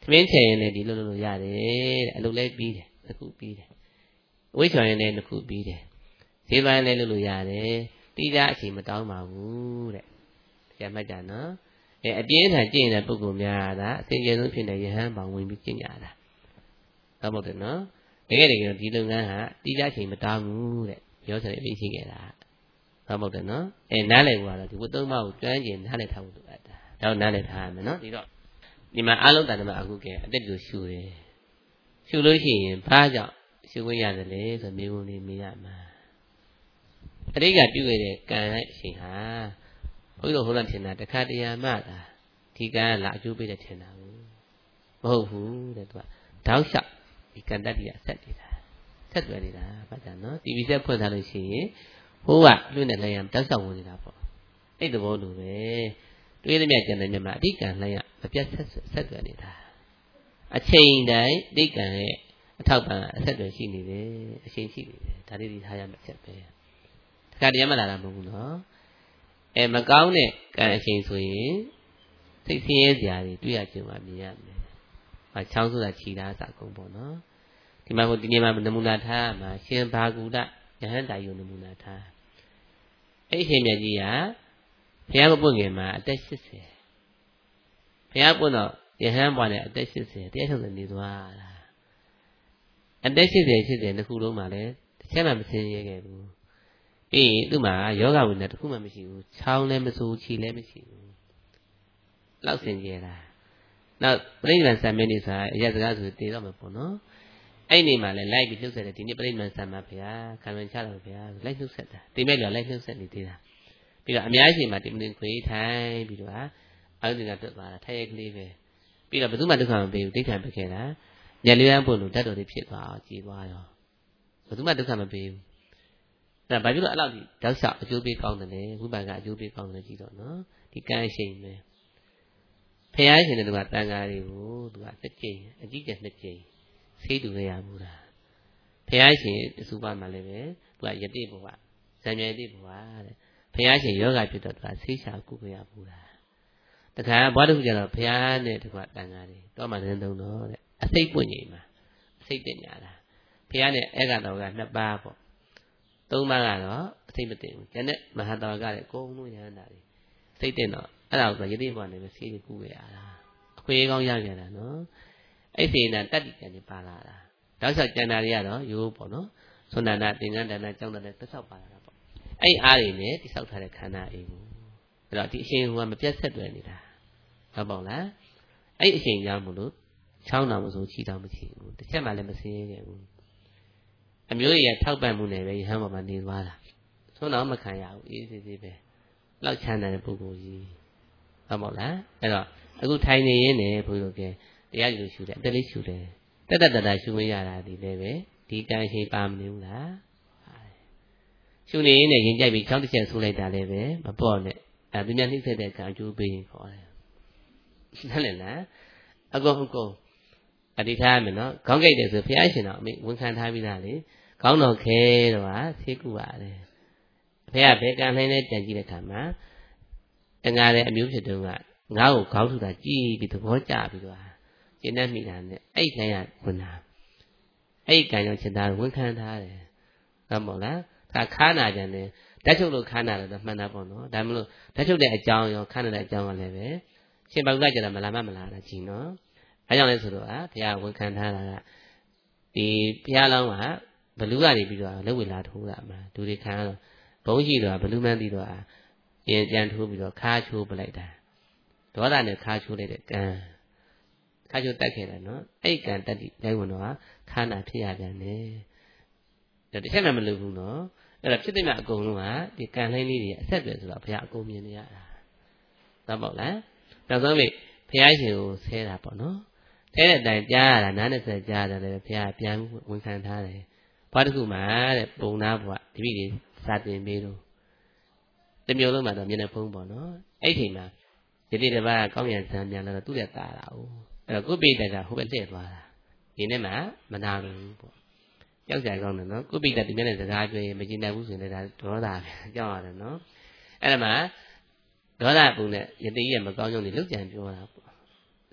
သမင်းချင်ရင်လည်းဒီလိုလိုရတယ်တဲ့အလုပ်လည်းပြီးတယ်တစ်ခုပြီးတယ်ဝိချော်ရင်လည်းတစ်ခုပြီးတယ်ဈေးပိုင်းလည်းလုပ်လို့ရတယ်တိကျအချိန်မတောင်းပါဘူးတဲ့တရားမှတ်ကြနော်အဲအပြင်းထန်ကျင့်တဲ့ပုဂ္ဂိုလ်များကအစဉ်ကျေဆုံးဖြစ်တဲ့ယဟန်ပေါင်းဝင်ပြီးကျင့်ကြတာဟုတ်ဟုတ်တယ်နော်တကယ်တကယ်ဒီလုပ်ငန်းဟာတိကျအချိန်မတောင်းဘူးတဲ့ပြောဆိုရပြီးရှိခဲ့တာဟုတ်ဟုတ်တယ်နော်အဲနားလည်ဖို့ကတော့ဒီဘုသုံးပါးကိုကျွမ်းကျင်နားလည်ထားဖို့လိုအပ်တာဒါတော့နားလည်ထားရမယ်နော်ဒီတော့ဒီမှာအလုံးတန်တမအခုကဲအတက်တူရှူတယ်ရှူလို့ရှိရင်ဘာကြောင့်ရှူခွင့်ရတယ်လေဆိုမြေပုံလေးမေးရမှာအတိတ်ကပြုခဲ့တဲ့ကံရဲ့အချိန်ဟာဘုရားဟောတာထင်တာတခါတရံမှသာဒီကံကလာအကျိုးပေးတဲ့ထင်တာဘူးမဟုတ်ဘူးတဲ့သူကတောက်လျှောက်ဒီကံတတ္တိကဆက်နေတာဆက်သွယ်နေတာဘာကြောင့်နော်တီဗီဆက်ဖွင့်ထားလို့ရှိရင်ဟိုးကလွင့်တဲ့လမ်းရတောက်လျှောက်ဝင်နေတာပေါ့အဲ့သဘောလိုပဲတွေးသမျှကြံတဲ့မြတ်မှာအတိတ်ကံလမ်းရမပြတ်ဆက်ဆက်သွယ်နေတာအချိန်တိုင်းအတိတ်ကံရဲ့အထောက်ပံ့အဆက်အသွယ်ရှိနေတယ်အချိန်ရှိနေတယ်ဒါလေးဒီထားရမယ့်ချက်ပဲတခါတည်းမှလာတာမဟုတ်ဘူးနော်အဲမကောင်းတဲ့ကံအချိန်ဆိုရင်စိတ်ဆင်းရဲစရာတွေတွေ့ရကြုံမှမြင်ရမယ်။ဟာချောင်းဆိုတာခြီတာစကုန်ပေါ့နော်။ဒီမှာဟိုဒီနေ့မှာနမူနာထားမှာရှင်ဘာဂုဒယဟန်တာယုံနမူနာထားအဲ့ဒီရှင်မြတ်ကြီးကဘုရားမပွင့်ခင်မှာအသက်၈၀ဘုရားပွင့်တော့ယဟန်ပွားတဲ့အသက်၈၀တရားထုတ်နေသွားတာအသက်၈၀၈၀နှစ်ခုလုံးမှာလည်းတစ်ချက်မှမဆင်းရဲခဲ့ဘူးအေးသူ့မှာယောဂဝိညာဉ်တစ်ခုမှမရှိဘူးချောင်းလည်းမဆိုးခြေလည်းမရှိဘူးလောက်ဆင်ကြတာနောက်ပြိဋိဘံဆံမင်းနေဆိုတာအရက်စကားဆိုတည်တော့မှာပေါ့နော်အဲ့ဒီမှာလည်းလိုက်ပြီးနှုတ်ဆက်တယ်ဒီနေ့ပြိဋိဘံဆံမှာဗျာခံဝင်ချတော့ဗျာလိုက်နှုတ်ဆက်တာတိမဲ့လောလိုက်နှုတ်ဆက်နေသေးတာပြီးတော့အများကြီးမှာတိမတင်ခွေထိုင်ပြီးတော့အာရုံနဲ့တွေ့သွားတာထိုင်ရကလေးပဲပြီးတော့ဘယ်သူမှဒုက္ခမပေးဘူးဒိဋ္ဌံပခဲ့တာညလေးရန်ပို့လို့တတ်တော်လေးဖြစ်သွားအောင်ကြည်သွားရောဘယ်သူမှဒုက္ခမပေးဘူးအဲ့ဒါဘာဖြစ်လို့အဲ့လောက်ကြီးတောက်လျှောက်အကျိုးပေးကောင်းတယ်လဲဝိပါကအကျိုးပေးကောင်းတယ်ကြည့်တော့နော်ဒီကံရှိန်ပဲဖရာရှင်တဲ့သူကတန်ဃာတွေကိုသူကတစ်ကြိမ်အကြီးကျယ်နှစ်ကြိမ်ဆေးတူရရဘူးလားဖရာရှင်တစုပါမှလည်းပဲသူကယတိဘဝဇံမြဲတိဘဝတဲ့ဖရာရှင်ယောဂဖြစ်တော့သူကဆေးရှာကုရရဘူးလားတခါဘွားတို့ကျတော့ဖရာနဲ့တကွတန်ဃာတွေတော့မှလည်းသုံးတော့တဲ့အစိတ်ပွင့်နေမှာအစိတ်တင်ညာတာဖရာနဲ့ဧကတော်ကနှစ်ပါးပေါ့သုံးပါးကတော့အစိတ်မတင်ဘူးကျန်တဲ့မဟာတော်ကလည်းအကုန်လုံးရဟန္တာတွေစိတ်တင်တော့အဲ့ဒါကိုယတိဘဝနဲ့ပဲဆေးကူရရတာအခွင့်အကောင်းရကြတာနော်အဲ့ဒီနာတတ္တိကံတွေပါလာတာတောက်လျှောက်ကျန်တာတွေကတော့ရိုးပေါ့နော်သွန်ဒနာသင်္ကန်းဒါနကြောင့်တဲ့တစ်ဆောက်ပါလာတာပေါ့အဲ့အားတွေနဲ့တိဆောက်ထားတဲ့ခန္ဓာအိမ်ကိုအဲ့တော့ဒီအရှင်ကမပြတ်ဆက်တွယ်နေတာဟုတ်ပေါ့လားအဲ့အရှင်ကြောင့်မလို့ချောင်းတော်မဆိုချီတော်မချီဘူးတစ်ချက်မှလည်းမစင်းရဲခဲ့ဘူးအမျိုးကြီးထောက်ပံ့မှုနဲ့ပဲယဟန်ပေါ်မှာနေသွားတာသွန်တော်မခံရဘူးအေးစေးစေးပဲလောက်ချမ်းတဲ့ပုဂ္ဂိုလ်ကြီးဟုတ်ပေါ့လားအဲ့တော့အခုထိုင်နေရင်းနဲ့ဘုရားကတရားယူလို့ရှုတယ်အတက်လေးရှုတယ်တက်တက်တတရှုမရတာဒီလည်းပဲဒီကံရှိပါမနေဘူးလားရှုနေရင်းနဲ့ရင်ကြိုက်ပြီးချောင်းတစ်ချက်ဆူလိုက်တာလည်းပဲမပေါ့နဲ့အဲသူများနှိမ့်ဆက်တဲ့ကံအကျိုးပေးရင်ခေါ်တယ်နားလည်လားအကုန်အကုန်အတိထားမယ်နော်ခေါင်းကြိုက်တယ်ဆိုဘုရားရှင်တော်အမိဝန်ခံထားပြီးသားလေခေါင်းတော်ခဲတော့ဟာဆေးကုပါတယ်ဘုရားဘယ်ကံနိုင်လဲကြံကြည့်တဲ့အခါမှာတန်ဃာတဲ့အမျိုးဖြစ်တုန်းကငါ့ကိုခေါင်းထူတာကြည်ပြီးသဘောကျပြီးတော့ကျင့်တတ်မိတာနဲ့အဲ့ခံရဝင်တာအဲ့ကံကြောင့်ရှင်သာဝန်ခံထားတယ်ဟုတ်မို့လားဒါခါနာကြတယ်ဓာတ်ချုပ်လို့ခါနာတယ်တော့မှန်တာပေါ့နော်ဒါမလို့ဓာတ်ချုပ်တဲ့အကြောင်းရောခါနာတဲ့အကြောင်းကလည်းပဲရှင်ပေါက်ကကြတယ်မလာမမလာတာကြည်နော်အဲကြောင့်လဲဆိုတော့ဟာဘုရားဝန်ခံထားတာကဒီဘုရားလောင်းကဘလူကနေပြီးတော့လက်ဝေလာထိုးတာမှာဒူတွေခံတော့ဘုံရှိတော့ဘလူမှန်းပြီးတော့ရင်ပြန်ထိုးပြီးတော့ခါချိုးပလိုက်တာဒေါသနဲ့ခါချိုးလိုက်တဲ့ကံခါချိုးတက်ခဲ့တယ်နော်အဲ့ကံတက်တိလိုက်ဝင်တော့ခါနာဖြစ်ရပြန်တယ်ဒါတစ်ချက်မှမလုပ်ဘူးနော်အဲ့တော့ဖြစ်တဲ့မြတ်အကုန်လုံးကဒီကံလှိုင်းလေးတွေအဆက်ပဲဆိုတော့ဘုရားအကုန်မြင်နေရတာသဘောလားနောက်ဆုံးပြီဘုရားရှင်ကိုဆဲတာပေါ့နော်ဆဲတဲ့အတိုင်းကြားရတာနားနဲ့ဆက်ကြားတယ်လည်းဘုရားပြန်ဝန်ခံထားတယ်ဘာတစ်ခုမှတဲ့ပုံနာဘုရားဒီပြီစာတင်ပေးတော့တမျိုးလုံးမှာတော့မျက်နှာဖုံးပေါ့နော်အဲ့ချိန်မှာဒီတိတပါးကောင်းရံစံပြန်လာတော့သူ့ရဲ့တာတာ哦အဲ့တော့ကိုပိတကဟိုဘက်လှည့်သွားတာဒီနေ့မှမနာဘူးပေါ့ကြောက်ကြကောင်းတယ်နော်ကိုပိတဒီနေ့နဲ့စကားပြောရင်မကျင်နိုင်ဘူးဆိုရင်လည်းဒါဒေါသပဲကြောက်ရတယ်နော်အဲ့ဒါမှဒေါသပုံနဲ့ယတိရဲ့မကောင်းကြောင်းတွေလုတ်ကြံပြောတာပေါ့ဆ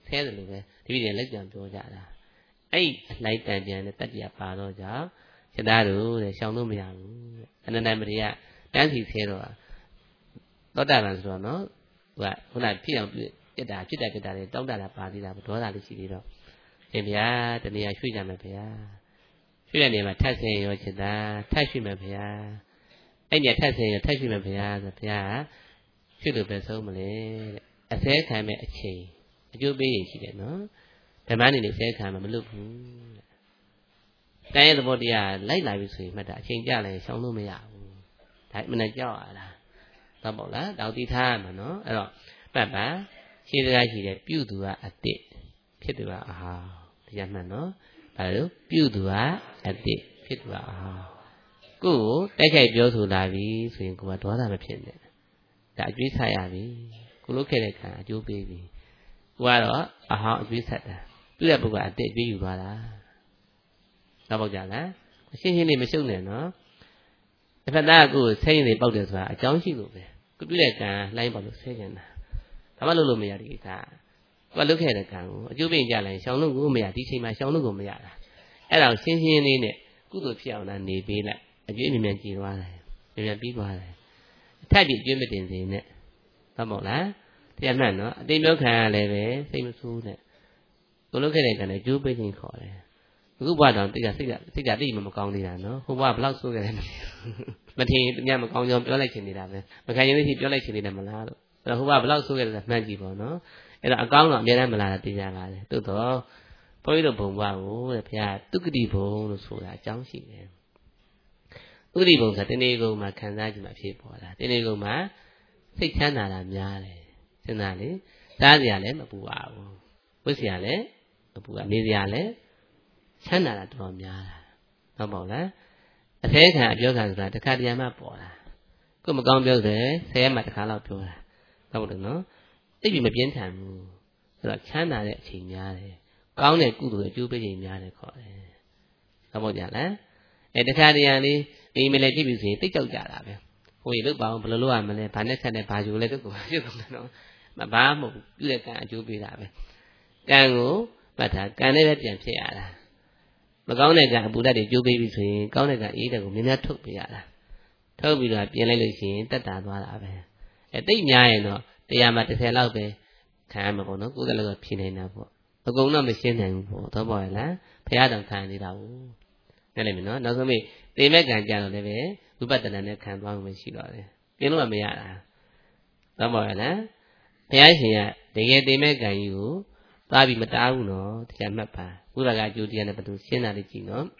ဆဲတယ်လို့ပဲဒီပြည်လက်ပြန်ပြောကြတာအဲ့လိုက်တန်ပြန်တဲ့တတ္တိယပါတော့ကြောင့်စိတ္တတို့တဲ့ရှောင်လို့မရဘူးတဲ့အနန္တမရိယတန်းစီဆဲတော့သောတာပန်ဆိုတော့နော်ဟိုကခုနဖြစ်အောင်ပြစ်တာဖြစ်တယ်ပြစ်တာလေတောင်းတတာပါသေးတာဒေါသလေးရှိသေးတော့ရှင်ဗျာတဏှာရွှေ့ကြမယ်ဗျာရွှေ့တဲ့နေရာမှာထပ်ဆင်းရောစိတ္တထပ်ရွှေ့မယ်ဗျာအဲ့ညထပ်ဆင်းရောထပ်ရွှေ့မယ်ဗျာဆိုဗျာရွှေ့လို့ပဲဆုံးမလဲတဲ့အစဲခံမဲ့အချိန်အကျိုးပေးရင်ရှိတယ်နော်ဓမ္မအနေနဲ့ဆဲခံမှာမလွတ်ဘူးတဲ့တိုင်းရဲ့သဘောတရားလိုက်လာပြီဆိုရင်မှတ်တာအချိန်ကြလဲရှောင်လို့မရဘူးဒါမနဲ့ကြောက်ရလားတော့ပေါ့လားတောက်တိထားရမှာနော်အဲ့တော့ပတ်ပါရှိတရားရှိတယ်ပြုသူကအတိဖြစ်သူကအဟောင်းတရားမှတ်နော်ဘာလို့ပြုသူကအတိဖြစ်သူကအဟောင်းကိုယ်တိုက်ခိုက်ပြောဆိုလာပြီဆိုရင်ကိုယ်ကဒေါသမဖြစ်နဲ့ဒါအကျွေးဆက်ရပြီကိုလုတ်ခဲ့တဲ့ခံအကျိုးပေးပြီကိုကတော့အဟောင်းအကျွေးဆက်တာသူ့ရဲ့ပုဂ္ဂိုလ်အတိအကျွေးယူသွားတာတော့ပေါ့ကြလားရှင်းရှင်းလေးမရှုပ်နဲ့နော်တစ်ဖက်သားကကိုယ်ဆဲရင်တွေပေါက်တယ်ဆိုတာအကြောင်းရှိလို့ပဲကိုပြုတဲ့ကံလိုင်းပေါက်လို့ဆဲကြတာဘာမှလုပ်လို့မရဒီကိစ္စကိုလုတ်ခဲ့တဲ့ကံကိုအကျိုးပေးကြလိုက်ရှောင်လို့ကိုမရဒီချိန်မှာရှောင်လို့ကိုမရတာအဲ့ဒါကိုရှင်းရှင်းလေးနဲ့ကုသိုလ်ဖြစ်အောင်လားနေပေးလိုက်အကျွေးမြန်မြန်ကြည်သွားတယ်မြန်မြန်ပြီးသွားတယ်အထက်ပြီးအကျွေးမတင်စေနဲ့ဟုတ်မို့လားတရားမှန်နော်အတိတ်ပြောခံရလည်းပဲစိတ်မဆိုးနဲ့ကိုလုတ်ခဲ့တဲ့ကံနဲ့ကျိုးပေးခြင်းခေါ်တယ်အခုဘဝတောင်တိတ်ကစိတ်ကစိတ်ကတိတ်မကောင်းနေတာနော်ဟိုဘဝဘလောက်ဆိုးကြလဲမထင်တ냐မကောင်းကြောင်ပြောလိုက်ချင်နေတာပဲမခံရင်သိပြောလိုက်ချင်နေတယ်မလားလို့အဲ့တော့ဟိုဘဝဘလောက်ဆိုးကြလဲမှန်းကြည့်ပေါ့နော်အဲ့တော့အကောင်းတော့အများနဲ့မလာတာသိကြပါလေသို့တော့ဘုန်းကြီးတို့ဘုံဘဝကိုတဲ့ဘုရားတုက္ကတိဘုံလို့ဆိုတာအကြောင်းရှိတယ်ဥဒိဘုံဆိုတဏှေကုံမှာခံစားကြည့်မှဖြစ်ပေါ်လာတဏှေကုံမှာစိတ်ချမ်းသာတာများတယ်စဉ်းစားလေစားစရာလည်းမပူပါဘူးဝတ်စရာလည်းမပူပါနေစရာလည်းချမ်းသာတာတော်များတာဟုတ်ပါ့လားအသေးခံအပြောခံဆိုတာတစ်ခါတည်းမှပေါ်လာကိုမကောင်းပြောတယ်ဆယ်ရက်မှတစ်ခါလောက်ပြောတာဟုတ်တယ်နော်သိပြီမပြင်းထန်ဘူးဆိုတော့ချမ်းသာတဲ့အချိန်များတယ်ကောင်းတဲ့ကုသိုလ်အကျိုးပေးချိန်များတယ်ခေါ်တယ်ဟုတ်ပါ့ကြလားအဲတစ်ခါတည်းလေးအိမ်မလဲကြည့်ပြီဆိုရင်တိတ်ကြောက်ကြတာပဲဟိုရလို့ပါအောင်ဘယ်လိုလုပ်ရမလဲဘာနဲ့ဆက်နဲ့ဘာယူလဲတို့ကိုပြုတ်ကုန်တယ်နော်မဘာမှမဟုတ်ပြုတဲ့ကံအကျိုးပေးတာပဲကံကိုမှတ်တာကံနဲ့ပဲပြန်ဖြစ်ရတာမကောင်းတဲ့ကံအပူဓာတ်တွေကျိုးပေးပြီဆိုရင်ကောင်းတဲ့ကံအေးတဲ့ကိုမြင်များထုတ်ပေးရတာထုတ်ပြီးတော့ပြင်လိုက်လို့ရှိရင်တက်တာသွားတာပဲအဲတိတ်များရင်တော့တရားမှာတစ်ဆယ်လောက်ပဲခံရမှာပေါ့နော်ကိုယ်ကလည်းတော့ဖြေနေတာပေါ့အကုန်တော့မရှင်းနိုင်ဘူးပေါ့တော့ပေါ့လားဘုရားတော်ခံနေတာဘူးနားလည်ပြီနော်နောက်ဆုံးမေးတေမဲ့ကံကြတော့လည်းပဲဝိပဿနာနဲ့ခံသွားမှရှိတော့တယ်ပြင်လို့မရတာတော့ပေါ့လားဘုရားရှင်ကတကယ်တေမဲ့ကံကြီးကိုသွားပြီးမတားဘူးနော်တရားမှတ်ပါဘုရားကအကျိုးတရားနဲ့ဘယ်လိုရှင်းတာလဲကြည့်နော်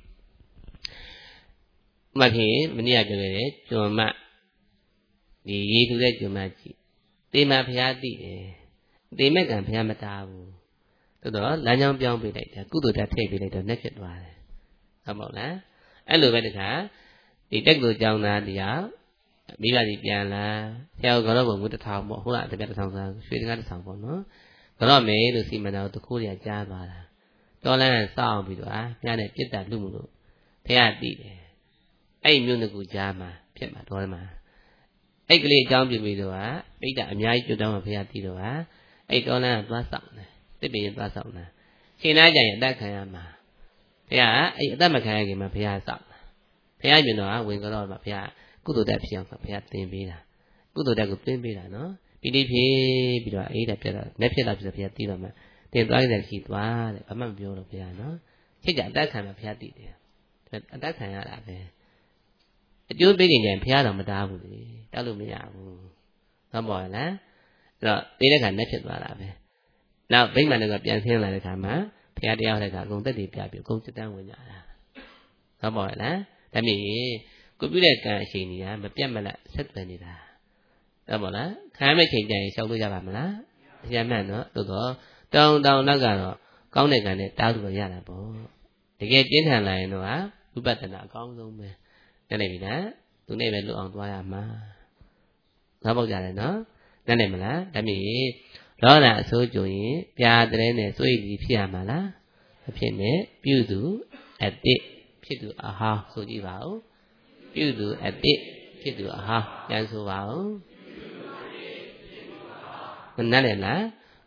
မှတ်ဖြစ်မနေ့ကပြောခဲ့တယ်ကျွန်မဒီရေးသူတဲ့ကျွန်မကြည့်တေမဘုရားသိတယ်တေမဲ့ကံဘုရားမတားဘူးသို့တော့လမ်းကြောင်းပြောင်းပေးလိုက်တယ်ကုသိုလ်ဓာတ်ထည့်ပေးလိုက်တော့နှက်ဖြစ်သွားတယ်ဟုတ်ပါ့လားအဲ့လိုပဲတခါဒီတက်ကိုကြောင်းသားတရားမိဘကြီးပြန်လာဆရာကတော့ဘုံတစ်ထောင်ပေါ့ဟုတ်လားတပြက်တစ်ထောင်ဆိုရွှေတကားတစ်ထောင်ပေါ့နော်ကတော့မေလို့စီမံတော်တခိုးရကြားသွားတာတော်လန်းစောင့်ပြီးတော့အာမြားနဲ့ပြစ်တာလူမှုလို့ဘုရားသိတယ်အဲ့မြို့နှစ်ခုကြားမှာဖြစ်မှာတော်မှာအဲ့ကလေးအကြောင်းပြပြီးတော့ပိဋကအများကြီးကျွတ်တောင်းမှာဘုရားသိတော့ဟာအဲ့တော်လန်းကသွားဆောင်တယ်တစ်ပင်သွားဆောင်တာချိန်သားကြရင်အသက်ခံရမှာဘုရားအဲ့အသက်မခံရခင်မှာဘုရားဆောင်တာဘုရားမြင်တော့ဝင်ကြတော့မှာဘုရားကုသိုလ်တက်ဖြစ်အောင်ဘုရားသင်ပေးတာကုသိုလ်တက်ကိုသင်ပေးတာနော်ဒီနေ့ဖြစ်ပြီးတော့အေးတယ်ပြတော့လက်ဖြစ်လာပြီးတော့ဘုရားသိတော့မှတင်သွားတဲ့ခီသွားတဲ့ဘာမှမပြောတော့ဘုရားနော်ချစ်ကြအသက်ခံမှာဘုရားသိတယ်အသက်ခံရတာပဲအကျိုးပေးခြင်းကြရင်ဘုရားတော်မတားဘူးလေတောက်လို့မရဘူးဟုတ်ပါလားအဲ့တော့သိတဲ့ခါလက်ဖြစ်သွားတာပဲနောက်ဗိမာန်တွေကပြန်ဆင်းလာတဲ့ခါမှာဘုရားတရားဟောတဲ့ခါအကုန်သက်တည်ပြပြီးအကုန်စတန်းဝင်ကြတာဟုတ်ပါလားဒါမြင်ကိုပြုတဲ့ကံအချိန်ကြီးကမပြတ်မလတ်ဆက်သွယ်နေတာဟုတ်ပါလားခံမဲ့ချိန်ကြရင်ရှောက်လို့ရပါမလားအရမှန်တော့သို့တော့တောင်းတောင်းလောက်ကတော့ကောင်းတဲ့ကံနဲ့တားလို့ရတာပေါ့တကယ်ပြင်းထန်လာရင်တော့ဝိပဿနာအကောင်းဆုံးပဲနားလည်ပြီလားသူနဲ့ပဲလွတ်အောင်သွားရမှာငါပေါက်ကြတယ်နော်နားလည်မလားဒါမြင်လောကအစိုးကြုံရင်ပြာတဲ့နဲ့စွေးလီဖြစ်ရမှာလားမဖြစ်နဲ့ပြုသူအတိဖြစ်သူအဟောင်းဆိုကြည့်ပါဦးပြုသူအတိဖြစ်သူအဟောင်းပြန်ဆိုပါဦးမနားလည်လား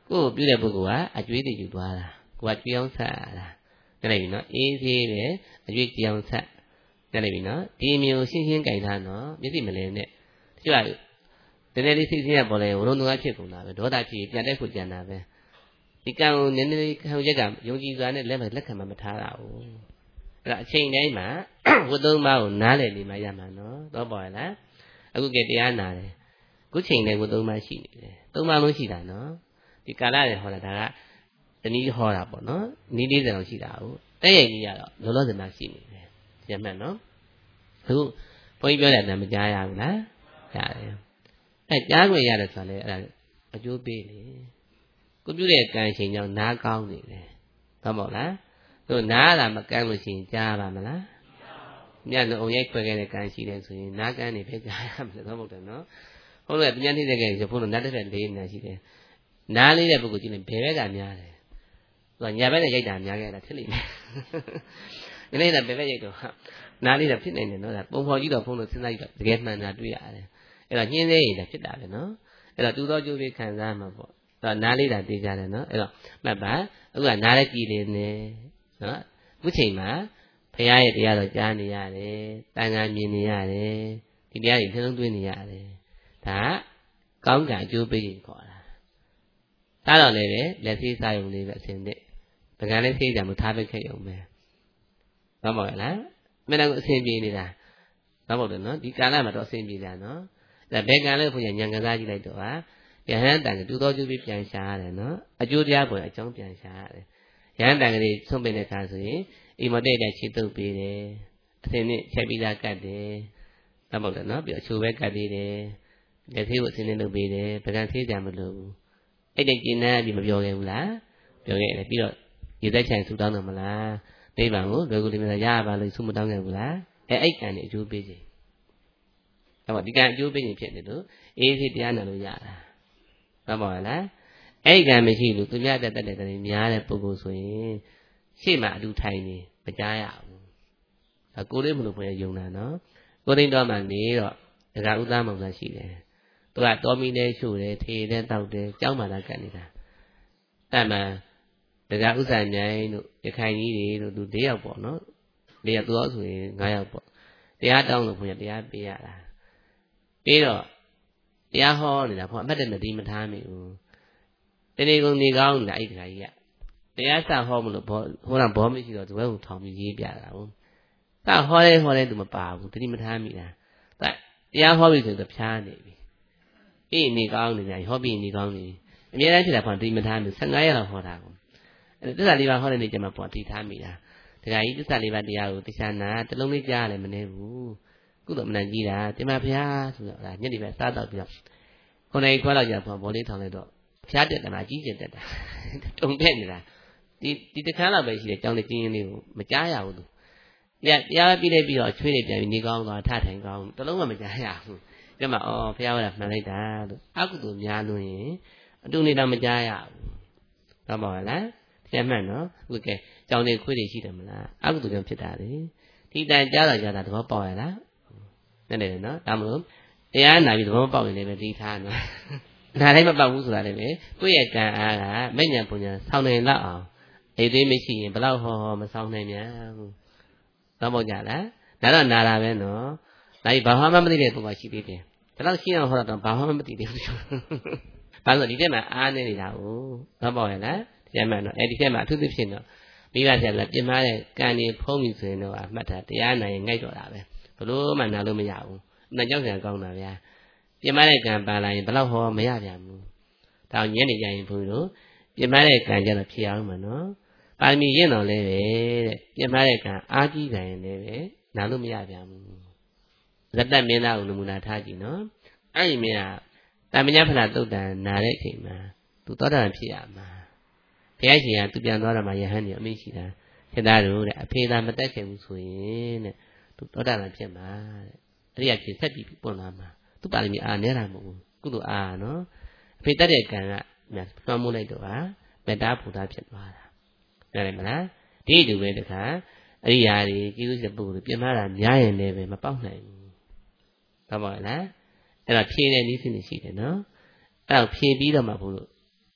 ကိုယ်ပြုတဲ့ပုဂ္ဂိုလ်ကအကျွေးတည်ယူသွားတာကိုယ်ကကျွေးအောင်ဆက်ရတာသိလိုက်ပြီနော်အေးဆေးပဲအကျွေးကြည်အောင်ဆက်သိလိုက်ပြီနော်ဒီမျိုးရှင်းရှင်းကြိုင်ထားနော်မျက်စိမလဲနဲ့တချို့ကတနေ့လေးစိတ်ဆင်းရပေါ်လဲဝလုံးသားဖြစ်ကုန်တာပဲဒေါသဖြစ်ပြန်တဲ့ခုကြံတာပဲဒီကံကိုနည်းနည်းလေးခံရက်ကယုံကြည်စွာနဲ့လက်မလက်ခံမမထားတာဘူးအဲ့ဒါအချိန်တိုင်းမှာဝတ်သုံးပါးကိုနားလည်နေမှရမှာနော်တော့ပေါ်ရလားအခုကတရားနာတယ်ခုချိန်တိုင်းဝတ်သုံးပါးရှိနေတယ်သုံးပါးလုံးရှိတာနော်ဒီကာလတွေဟောတာဒါကတနည်းဟောတာပေါ့နော်နည်းလေးစံအောင်ရှိတာဟုတ်တဲ့ရဲ့ကြီးရတော့လောလောဆယ်မှာရှိနေတယ်ရမှတ်နော်အခုဘုန်းကြီးပြောတဲ့အတိုင်းမကြားရဘူးလားရတယ်အဲကြားခွင့်ရတယ်ဆိုတော့လေအဲ့ဒါအကျိုးပေးလေကိုပြုတဲ့ကံရှင်ကြောင့်နားကောင်းနေတယ်ဟုတ်မဟုတ်လားတို့နားလာမကမ်းလို့ရှိရင်ကြားပါမလားမြတ်လုံးရိုက်ခွဲခဲ့တဲ့ကံရှိတယ်ဆိုရင်နားကမ်းနေပဲကြားရမှာတော့မဟုတ်တယ်နော်ဟုတ်တယ်ပညာသိတဲ့ကဲရဖို့လို့နတ်တစ်ဖက်လေးနေရှိတယ်နားလေးတဲ့ပုဂ္ဂိုလ်ကြည့်ရင်ဘယ်ဘက်ကများတယ်သူကညာဘက်နဲ့ရိုက်တာများခဲ့တာဖြစ်လိမ့်မယ်ဒီနေ့ကဘယ်ဘက်ရိုက်တော့နားလေးတာဖြစ်နေတယ်နော်ဒါပုံဖော်ကြည့်တော့ဖုန်းလို့စဉ်းစားကြည့်တော့တကယ်မှန်တာတွေ့ရတယ်အဲ့တော့ညင်းသေးရင်လည်းဖြစ်တာပဲနော်အဲ့တော့တူသောကျိုးလေးခံစားမှာပေါ့အဲ့တော့နားလေးတာသိကြတယ်နော်အဲ့တော့မှတ်ပါအခုကနားလည်းကြည်နေတယ်နော်အခုချိန်မှာဘုရားရဲ့တရားတော်ကြားနေရတယ်တန်ခါမြင်နေရတယ်ဒီတရားတွေနှလုံးသွင်းနေရတယ်ဒါကောင်းကံအကျိုးပေးရင်ခေါ်တာဒါတော့လည်းပဲလက်သေးစားရုံလေးပဲအစဉ်နဲ့ပကံလေးသေးကြမှုထားပိတ်ခဲ့ရုံပဲဟုတ်ပါရဲ့လားမင်းတို့အစဉ်ပြေးနေတာဟုတ်ပါတော့နော်ဒီကာလမှာတော့အစဉ်ပြေးတာနော်ဒါဘယ်ကံလဲဘုရားညံကစားကြည့်လိုက်တော့ဟာယဟန်တန်ကတူတော်ကျိုးပြီးပြန်ရှာရတယ်နော်အကျိုးတရားပေါ်အကြောင်းပြန်ရှာရတယ်ယဟန်တန်ကလေးဆုံးပင်တဲ့အခါဆိုရင်အိမ်မတဲ့တဲ့ခြေတုပ်ပေးတယ်အစဉ်နဲ့ချက်ပြီးသားကတ်တယ်ဟုတ်ပါတော့နော်ပြီးအချိုပဲကတ်သေးတယ်လက်သေးကိုအစဉ်နဲ့လုပ်ပေးတယ်ပကံသေးကြမလို့ဘူးအဲ့ဒီကျင်းနေပြီးမပြောခဲ့ဘူးလားပြောခဲ့တယ်ပြီးတော့ရေသက်ချင်ဆူတောင်းတယ်မလားနိဗ္ဗာန်ကိုဘယ်ကိုဒီမှာရပါလို့ဆူမတောင်းခဲ့ဘူးလားအဲအဲ့ကံနဲ့အကျိုးပေးခြင်းဟုတ်ပါဒီကံအကျိုးပေးခြင်းဖြစ်တယ်လို့အေးအေးတရားနာလို့ရတာဟုတ်ပါလားအဲ့ကံမရှိလို့သူများတက်တက်တဲ့တိုင်များတဲ့ပုဂ္ဂိုလ်ဆိုရင်ရှေ့မှာအတူထိုင်နေမကြားရဘူးဒါကိုလေးမလို့ဘယ်ယုံတာနော်ကိုသိန်းတော်မှနေတော့ဒကာဥသားမောင်သာရှိတယ်သူကတော်မီနဲ့ရှို့တယ်ထေနဲ့တောက်တယ်ကြောင်းမှလာကတ်နေတာအဲ့မှာဒကာဥစ္စာမြိုင်တို့ရခိုင်ကြီးတွေတို့သူ၄ယောက်ပေါ့နော်၄ယောက်သူတော့ဆိုရင်၅ယောက်ပေါ့တရားတောင်းလို့ဘုရားတရားပေးရတာပြီးတော့တရားဟောနေတာဘုရားအမှတ်တမဲ့ဒီမထားမိဘူးတနေ့ကုန်နေကောင်းနေတာအဲ့ဒကာကြီးကတရားစဟောမလို့ဘောဟောတာဘောမရှိတော့သူကထောင်ပြီးရေးပြတာဟုတ်စဟောတယ်ဟောတယ်သူမပါဘူးတတိမထားမိတာတရားဟောပြီဆိုတော့ဖြားနေပြီအေးနေကောင်းနေကြဟောပြီးနေကောင်းနေအများအားဖြင့်ဒါတတိမထားမိ၁၅ရက်လောက်ဟောတာကိုအဲ့သစ္စာလေးပါးဟောတဲ့နေ့ကျမှပေါ်တည်ထားမိတာဒကာကြီးသစ္စာလေးပါးတရားကိုတရားနာတလုံးလေးကြားရတယ်မနေဘူးကုသိုလ်မနန်ကြီးတာတင်ပါဗျာဆိုတော့ဒါညနေပဲစားတော့ပြီးတော့ခုနေခွဲလောက်ကြာပေါ်ဘောလေးထောင်လိုက်တော့ဖျားတက်တယ်မှာကြီးကျယ်တက်တာတုံတက်နေတာဒီဒီတခန်းလောက်ပဲရှိတယ်ကြောင်းလေးကျင်းရင်းလေးကိုမကြားရဘူးသူတရားတရားပြီးလိုက်ပြီးတော့ချွေးတွေပြန်ပြီးနေကောင်းသွားထထိုင်ကောင်းတလုံးမှမကြားရဘူးပြမအော်ဖျားဝရမှန်လိုက်တာလို့အကုသိုလ်များလို့ရင်အတူနေတာမကြားရဘူးဟုတ်ပါလားပြန်မှန်နော်ဟုတ်ကဲ့ကြောင်းလေးခွေးတွေရှိတယ်မလားအကုသိုလ်ကြောင့်ဖြစ်တာလေဒီတန်ကြားတာကြားတာသဘောပေါက်ရလားနဲ့နေနော်ဒါမလို့တရားနာပြီးသဘောပေါက်ရင်လည်းပဲဒီထားနော်ဒါလည်းမပေါက်ဘူးဆိုတာလည်းပဲကိုယ့်ရဲ့ကံအားကမဲ့ညာပုံညာဆောင်းနေလောက်အောင်အိတ်သေးမရှိရင်ဘလောက်ဟောဟောမဆောင်းနိုင်များဘူးသောပေါက်ကြလားဒါတော့နာတာပဲနော်ဒါကြီးဘာမှမသိတဲ့ပုံကရှိသေးတယ်ဒါတော့ရှင်းအောင်ဟောတော့ဘာမှမသိသေးဘူးဘာလို့ဒီတက်မှာအားနေနေတာဟုတ်သောပေါက်ရလားဒီတက်မှာတော့အဲ့ဒီတက်မှာအထူးသဖြင့်တော့မိဘဆရာကပြင်မာတဲ့ကံကြီးဖုံးပြီဆိုရင်တော့အမှတ်တာတရားနိုင်ရင်ငိုက်တော့တာပဲဘလို့မှနာလို့မရဘူးအမှန်ကြောက်စရာကောင်းတာဗျာပြင်မတဲ့ကံပါလာရင်ဘလောက်ဟောမရပြန်ဘူးဒါညနေကျရင်ဘုန်းကြီးတို့ပြင်မတဲ့ကံကြတော့ဖြေအောင်မှာနော်ပါရမီရင့်တော်လဲပဲတဲ့ပြင်မတဲ့ကံအားကြီးကြရင်လည်းပဲနာလို့မရပြန်ဘူးဇတ္တမင်းသားကိုနမူနာထားကြည့်နော်အဲ့ဒီမင်းကတမညာဖလားတုတ်တန်နာတဲ့အချိန်မှာသူသောတာပန်ဖြစ်ရမှာဘုရားရှင်ကသူပြန်သွားတာမှယဟန်ကြီးအမိရှိတာခေတ္တတို့တဲ့အဖေသာမတက်ခင်ဘူးဆိုရင်တဲ့သူသောတာပန်ဖြစ်မှာတဲ့အဲ့ဒီအဖြစ်ဆက်ပြီးပွင့်လာမှာသူပါရမီအားနေတာမဟုတ်ဘူးကုသိုလ်အားနော်အဖေတက်တဲ့ကံကလွှမ်းမိုးလိုက်တော့ဟာမေတ္တာဘုရားဖြစ်သွားတာနားလည်မလားဒီတူပဲတခါအရိယာတွေကျေးဇူးရှင်ပုဂ္ဂိုလ်တွေပြင်မာတာများရင်လည်းပဲမပေါက်နိုင်ဘူးဟုတ်ပါလားအဲ့တော့ဖြည့်တဲ့နည်းစနစ်ရှိတယ်နော်အဲ့တော့ဖြည့်ပြီးတော့မှဘုလို့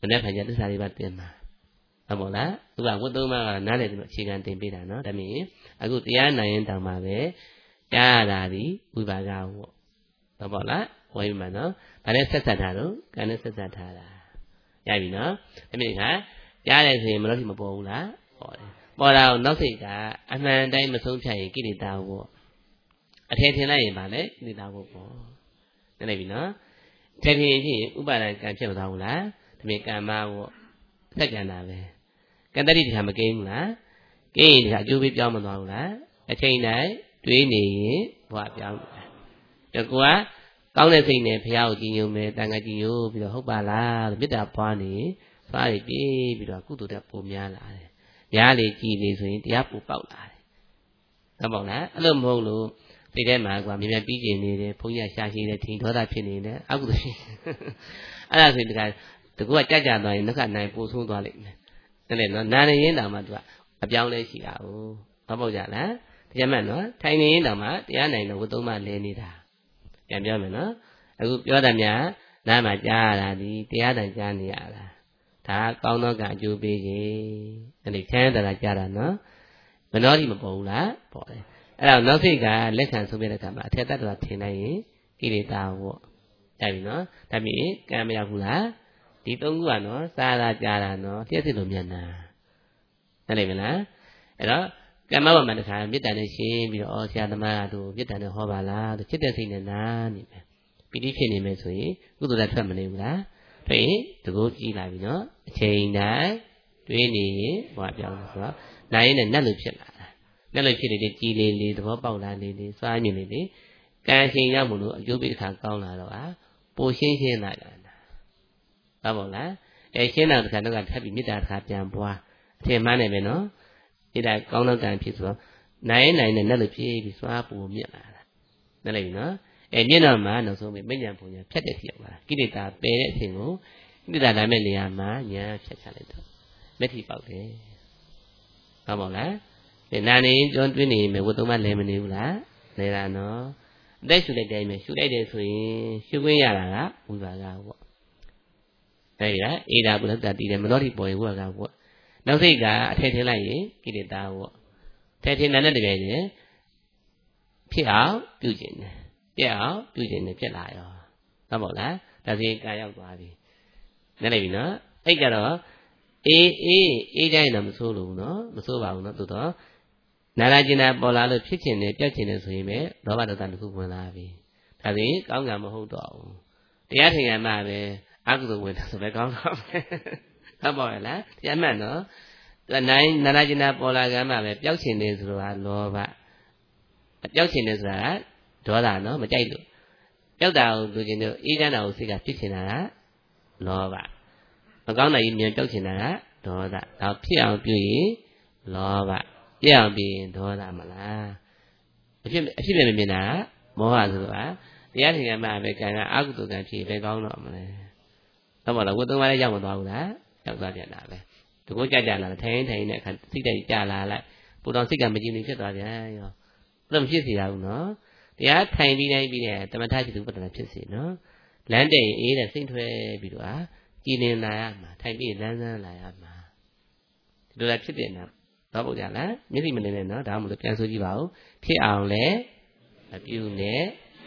မနေ့ဖန်ကြသစ္စာလေးပါးတင်မှာဟုတ်ပါလားသူကဝတ်သုံးပါးကနားလည်တယ်အခြေခံတင်ပေးတာနော်ဒါမြင်အခုတရားနိုင်ရင်တောင်မှပဲကြားရတာဒီဝိပါကပေါ့ဟုတ်ပါလားဝိမာနော်ဒါနဲ့ဆက်ဆက်ထားတော့ကံနဲ့ဆက်ဆက်ထားတာရပြီနော်ဒါမြင်ခါကြားတယ်ဆိုရင်မလို့ရှိမပေါ်ဘူးလားပေါ်တယ်ပေါ်တာနောက်စိတ်ကအမှန်တိုင်းမဆုံးဖြတ်ရင်ကိလေသာပေါ့အထည်ထင်လိုက်ရင်ဗာလေကိလေသာပေါ့ပေါ့နားလည်ပြီနော်ထည်ထင်ရင်ဥပါဒံကံဖြစ်မသွားဘူးလားဒါမြင်ကံမပေါ့သက်ကံတာပဲကံတတိတခါမကိန်းဘူးလားကိန်းရင်တခါအကျိုးပေးပြောင်းမသွားဘူးလားအချိန်တိုင်းတွေးနေရင်ဘဝပြောင်းတယ်ဒါကကောင်းတဲ့စိတ်နဲ့ဘုရားကိုကြည်ညိုမယ်တန်ခါကြည်ညိုပြီးတော့ဟုတ်ပါလားမေတ္တာပွားနေစွားရည်ပြေးပြီးတော့ကုသိုလ်တက်ပိုများလာတယ်ရားလေကြည်လေဆိုရင်တရားပိုပေါက်လာတယ်ဟုတ်ပါလားအဲ့လိုမဟုတ်လို့စိတ်ထဲမှာကွာမြင်မြင်ပြီးကျင်နေတယ်ဘုန်းကြီးကရှာရှိတယ်ထင်ဒေါသဖြစ်နေတယ်အကုသိုလ်ဖြစ်အဲ့ဒါဆိုရင်တခါတကူကကြကြသွားရင်နောက်ကနိုင်ပို့ဆိုးသွားလိမ့်မယ်ဒါလည်းနော်နာနေရင်တောင်မှသူကအပြောင်းလဲရှိတာဟုတ်ဟုတ်ပါကြလားဒီကျမှတ်နော်ထိုင်နေရင်တောင်မှတရားနိုင်တော့ဝတ်သုံးမှလဲနေတာပြန်ပြောမယ်နော်အခုပြောတယ်များနားမှာကြားရတာဒီတရားတိုင်ကြားနေရတာဒါကောင်းသောကအကျိုးပေးခြင်းအဲ့ဒီချမ်းသာတာကြားတာနော်မနှောတိမပေါ်ဘူးလားပေါ်တယ်အဲ့တော့နောက်စိတ်ကလက်ခံဆုံးပြတဲ့အခါမှာအထက်တတ်တာထင်လိုက်ရင်ကိလေသာပေါ့တိုက်ပြီနော်ဒါပြီးကံမရောက်ဘူးလားဒီသုံးခုကနော်စားတာကြားတာနော်လျှက်စစ်လိုမျက်နှာနားလည်မလားအဲ့တော့ကမ္မဘဝမှာတခါမေတ္တာနဲ့ရှင်းပြီးတော့ဩဆရာသမားကတို့မေတ္တာနဲ့ဟောပါလားတို့ချစ်တဲ့စိတ်နဲ့နားနေမယ်ပီတိဖြစ်နေမယ်ဆိုရင်ကုသိုလ်တက်ထွက်မနေဘူးလားတွေ့ရင်တကူကြည့်လာပြီနော်အချိန်တိုင်းတွေးနေရင်ဘဝပြောင်းလို့ဆိုတော့နိုင်ရင်နဲ့နတ်လို့ဖြစ်လာတာနတ်လို့ဖြစ်နေတဲ့ကြည်လေးလေးသဘောပေါက်လာလေးလေးစွားမြင်လေးလေးကံရှင်ရောက်မလို့အကျိုးပေးတစ်ခါကောင်းလာတော့ဟာပိုရှင်းရှင်းလာတာဟုတ်ပါလားအဲရှင်းတာတစ်ခါတော့ထပ်ပြီးမေတ္တာတစ်ခါပြန်ပွားအထင်မှန်းနေမယ်နော်ဒီတိုင်းကောင်းတော့ကံဖြစ်ဆိုတော့နိုင်နိုင်နဲ့နဲ့လို့ဖြည့်ပြီးစွားပူမြင့်လာတာနားလည်ပြီနော်အဲမြင့်တော့မှနောက်ဆုံးမိညာပုံညာဖြတ်တဲ့ဖြစ်ရောက်လာကိလေသာပယ်တဲ့အချိန်ကိုကိလေသာတိုင်းမဲ့နေရာမှာညာဖြတ်ချလိုက်တော့မျက်ထီပေါက်တယ်ဟုတ်ပါလားဒီနာနေကျွန်းတွင်းနေမယ်ဝတ်သုံးမလဲမနေဘူးလားလဲတာနော်အသက်ရှူလိုက်တိုင်းမယ်ရှူလိုက်တယ်ဆိုရင်ရှူခွင့်ရတာကဝိပါကပေါ့အဲဒီကအေဒါပုလတ္တတိတယ်မနောတိပေါ်ရင်ဝိပါကပေါ့နောက်စိတ်ကအထက်ထင်းလိုက်ရင်ကိလေသာပေါ့ထက်ထင်းတဲ့တကယ်ချင်းဖြစ်အောင်ပြုကျင်တယ်ပြက်အောင်ပြုကျင်တယ်ဖြစ်လာရောဟုတ်ပါလားဒါစီကာရောက်သွားပြီနားလည်ပြီနော်အဲ့ကြတော့အေးအေးအေးတိုင်းတော့မဆိုးလို့နော်မဆိုးပါဘူးနော်သို့တော့နာလာကျင်တာပေါ်လာလို့ဖြစ်ချင်တယ်ပြက်ချင်တယ်ဆိုရင်ပဲလောဘဒေါသတစ်ခုဝင်လာပြီဒါစီကောင်းကံမဟုတ်တော့ဘူးတရားထင်ရမှပဲအကုသိုလ်ဝင်တယ်ဆိုပဲကောင်းတော့ဟုတ်ပါရဲ့လားတရားမှန်နော်နိုင်နာနာကျင်တာပေါ်လာကမှပဲပျောက်ချင်တယ်ဆိုတာလောဘပျောက်ချင်တယ်ဆိုတာဒေါသနော်မကြိုက်လို့ပျောက်တာကိုလူကျင်တို့အေးချမ်းတာကိုစိတ်ကဖြစ်ချင်တာကလောဘမကောင်းတာကြီးမြန်ပျောက်ချင်တာကဒေါသဒါဖြစ်အောင်ပြုရင်လောဘပြည့်အောင်ပြီးရင်ဒေါသမလားအဖြစ်အဖြစ်ပဲမြင်တာကမောဟဆိုတာတရားထင်ရမှပဲကံကအကုသိုလ်ကံဖြစ်ပဲကောင်းတော့မလဲဟုတ်ပါလားဝတ်သုံးပါးလည်းရောက်မသွားဘူးလားရောက်သွားပြန်တာပဲတကူကြကြလာထိုင်ထိုင်တဲ့အခါစိတ်တိုက်ကြလာလိုက်ပူတော်စိတ်ကမကြည်နေဖြစ်သွားပြန်ရောဘယ်လိုဖြစ်စီရဘူးနော်တရားထိုင်ပြီးတိုင်းပြီးတဲ့တမထจิตဥပဒနာဖြစ်စီနော်လမ်းတဲ့အေးတဲ့စိတ်ထွဲပြီးတော့ကြည်နေလာရမှာထိုင်ပြီးလမ်းဆန်းလာရမှာဒီလိုလည်းဖြစ်တဲ့နာတော့ပေါ့ကြလားမျက်စိမနေနဲ့နော်ဒါမှမဟုတ်ပြန်ဆိုကြည့်ပါဦးဖြစ်အောင်လဲမပြုနဲ့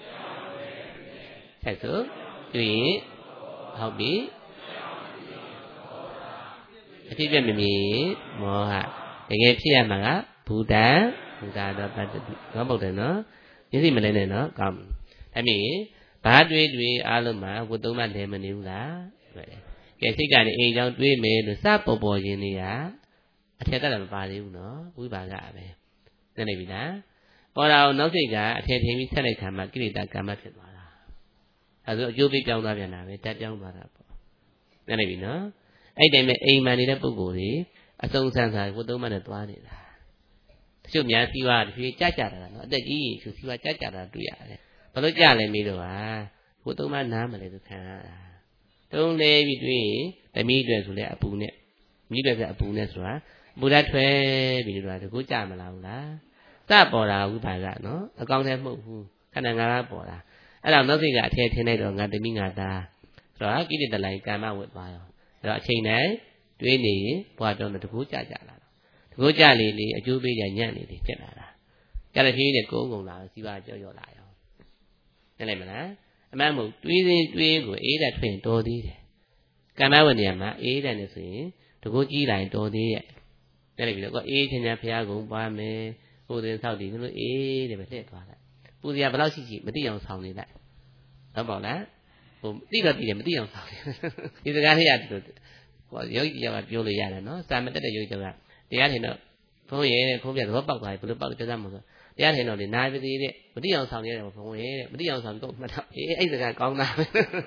ဆက်ဆိုပြုရင်ဟုတ်ပြီအဖြစ်ပြမမြင်မောဟတကယ်ဖြစ်ရမှာကဘူတံဘူတာတော့ပတ်တိတော့ပေါ့တယ်နော်မျက်စိမလဲနဲ့နော်ကောင်းဒါမြင်ဘာတွေးတွေးအားလုံးမှာဝတ်သုံးမှလည်းမနေဘူးလားကဲစိတ်ကနေအိမ်ကြောင့်တွေးမယ်လို့စပေါ်ပေါ်ရင်းနေရအထက်တက်မပါသေးဘူးနော်ဝိပါကပဲသိနေပြီလားပေါ်တာကိုနောက်စိတ်ကအထက်ထင်ပြီးဆက်လိုက်ခံမှာကိလေသာကံမဖြစ်သွားတာအဲဆိုအကျိုးပေးပြောင်းသွားပြန်တာပဲတက်ပြောင်းသွားတာပေါ့သိနေပြီနော်အဲ့တိုင်းပဲအိမ်မှန်နေတဲ့ပုဂ္ဂိုလ်တွေအစုံစမ်းစားဝတ်သုံးမှနဲ့သွားနေတာတချို့များစီဝါတဖြည်းကြကြတာနော်အသက်ကြီးဆိုစီဝါကြကြတာတွေ့ရတယ်ဘာလို့ကြလဲမေးတော့ဟာဝတ်သုံးမှနားမလဲသူခံရတာတုံးလေပြီးတွေ့ရင်ဓမီတွေဆိုလဲအပူနဲ့မိတွေကအပူနဲ့ဆိုတာဘုရားထွဲပြီးတော့တကူကြမလားဘူးလားစပေါ်တာဝိပါကနော်အကောင်းထဲမဟုတ်ဘူးခန္ဓာငါးပါးပေါ်တာအဲ့ဒါနောက်စိတ်ကအထည်ထင်းလိုက်တော့ငါဓမီငါသားဆိုတော့ကိလေသာလိုင်းကာမဝတ်သွားရော đóချိန်này tuyến này qua trong là thú cha cha là thú cha lì lì ở chỗ bây giờ nhận lì lì chết là cái này khi này cố cùng là xí ba cho vô lại không cái này mà lá mà một tuyến tuyến của ý là thuyền to đi cái mà vấn đề mà ý là nó gì thú chi lại to đi cái này bây giờ có ý thì nhà phía cũng ba mẹ cô đến sau thì nó ý để mà thế toàn lại bây giờ bao lâu xí xí mà đi vào sau này lại đó bảo lá đi vào thì mà đi vào sau thì cái này là có giới giờ vô lì già là nó sao mới tới đây vô cho thì á thì nó phong vậy phong vậy nó bóc lại nó bóc cho ra một cái thì á thì nó thì nai với đi đấy mà đi vào sau này là phong vậy mà đi vào sau cũng mà ấy ấy là con nào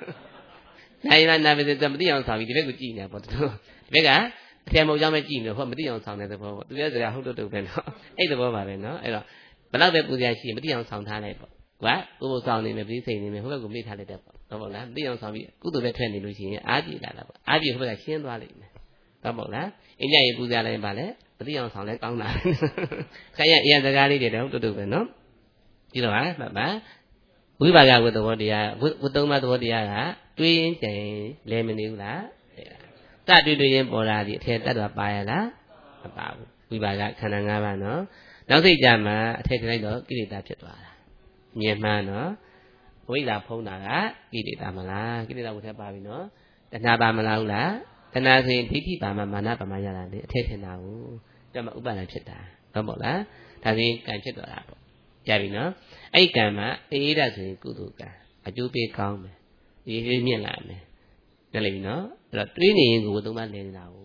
này là nai với đi vào sau thì biết cái gì nè bọn tôi biết cả theo một trong mấy gì nữa không mà đi vào sau này thì phong tôi biết là không được được bên nó ấy là bao bà bên nó ấy là mà nó về bây giờ chỉ mà đi vào sau thay này quá cô một sau này mà đi xây này mình không có cũng đi thay lại được đó bảo là đi vào sau bị cứ từ về thuyền thì đối diện á gì là á gì không phải là xuyên qua lại đó bảo là anh này bây giờ này bà đấy đi vào sau này con nào cái này em ra đi để đâu tôi được về nó chỉ là bà bà bà quý bà gà của tôi đi à của tôi mà tôi đi à là tuyên chạy lên mình yêu là ta tuyên tuyên bỏ ra thì theo ta được bài là bà quý bà gà khả năng ngã bà nó nó thì chả mà theo cái này đó cái gì ta chết vào nhiều mà nó với là phong nào á cái gì ta mà là cái gì ta cũng theo bà vì nó thành ra bà mà là là thành ra thì tí tí bà mà mà na bà mà nhà là thế thế nào cho mà úp bà là chết ta có một lá thay vì càng chết rồi là chả vì nó ấy càng mà ấy là thì cụ thủ cả ở chỗ bên con mà đi miền lại mà nên là vì nó là tuyến này của tụi bạn lên nào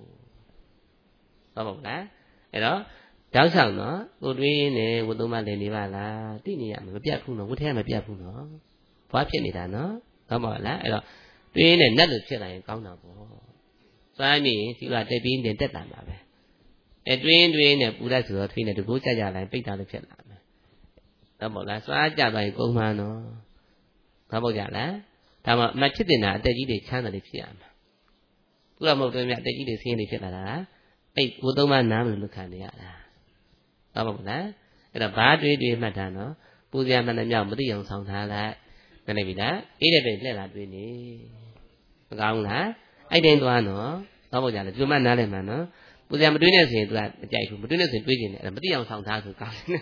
có một lá cái đó cháu sao nó cô tuyến này của tụi bạn lên đi vào là tí này mà biết không nó có thế mà biết không nó phát triển này là nó có một lá cái đó tuyến này nhất được chuyện này con nào của sao nhỉ chỉ là cái pin đến tết làm mà về cái tuyến tuyến này phụ đại sửa tuyến này được cố trả trả lại bây giờ được chuyện làm đó một là xóa trả bài công mà nó đó một giả lá thà mà mà chết tiền nào để chỉ để chán là để chuyện mà cứ là một đôi mẹ để chỉ để xem để chuyện là lá ấy của tôi mà nám được khả này là đó một lá cái là ba tuyến tuyến mà thà nó phụ gia mà làm nhau mới đi dòng sòng thà lại cái này vì đó ý đây về lại là tuyến này còn là ấy đến toàn nó đó một giả là chưa mà nói lên mà nó phụ gia mà tuyến này thì là chạy cũng tuyến này thì tuyến gì này là mới đi dòng sòng thà thì còn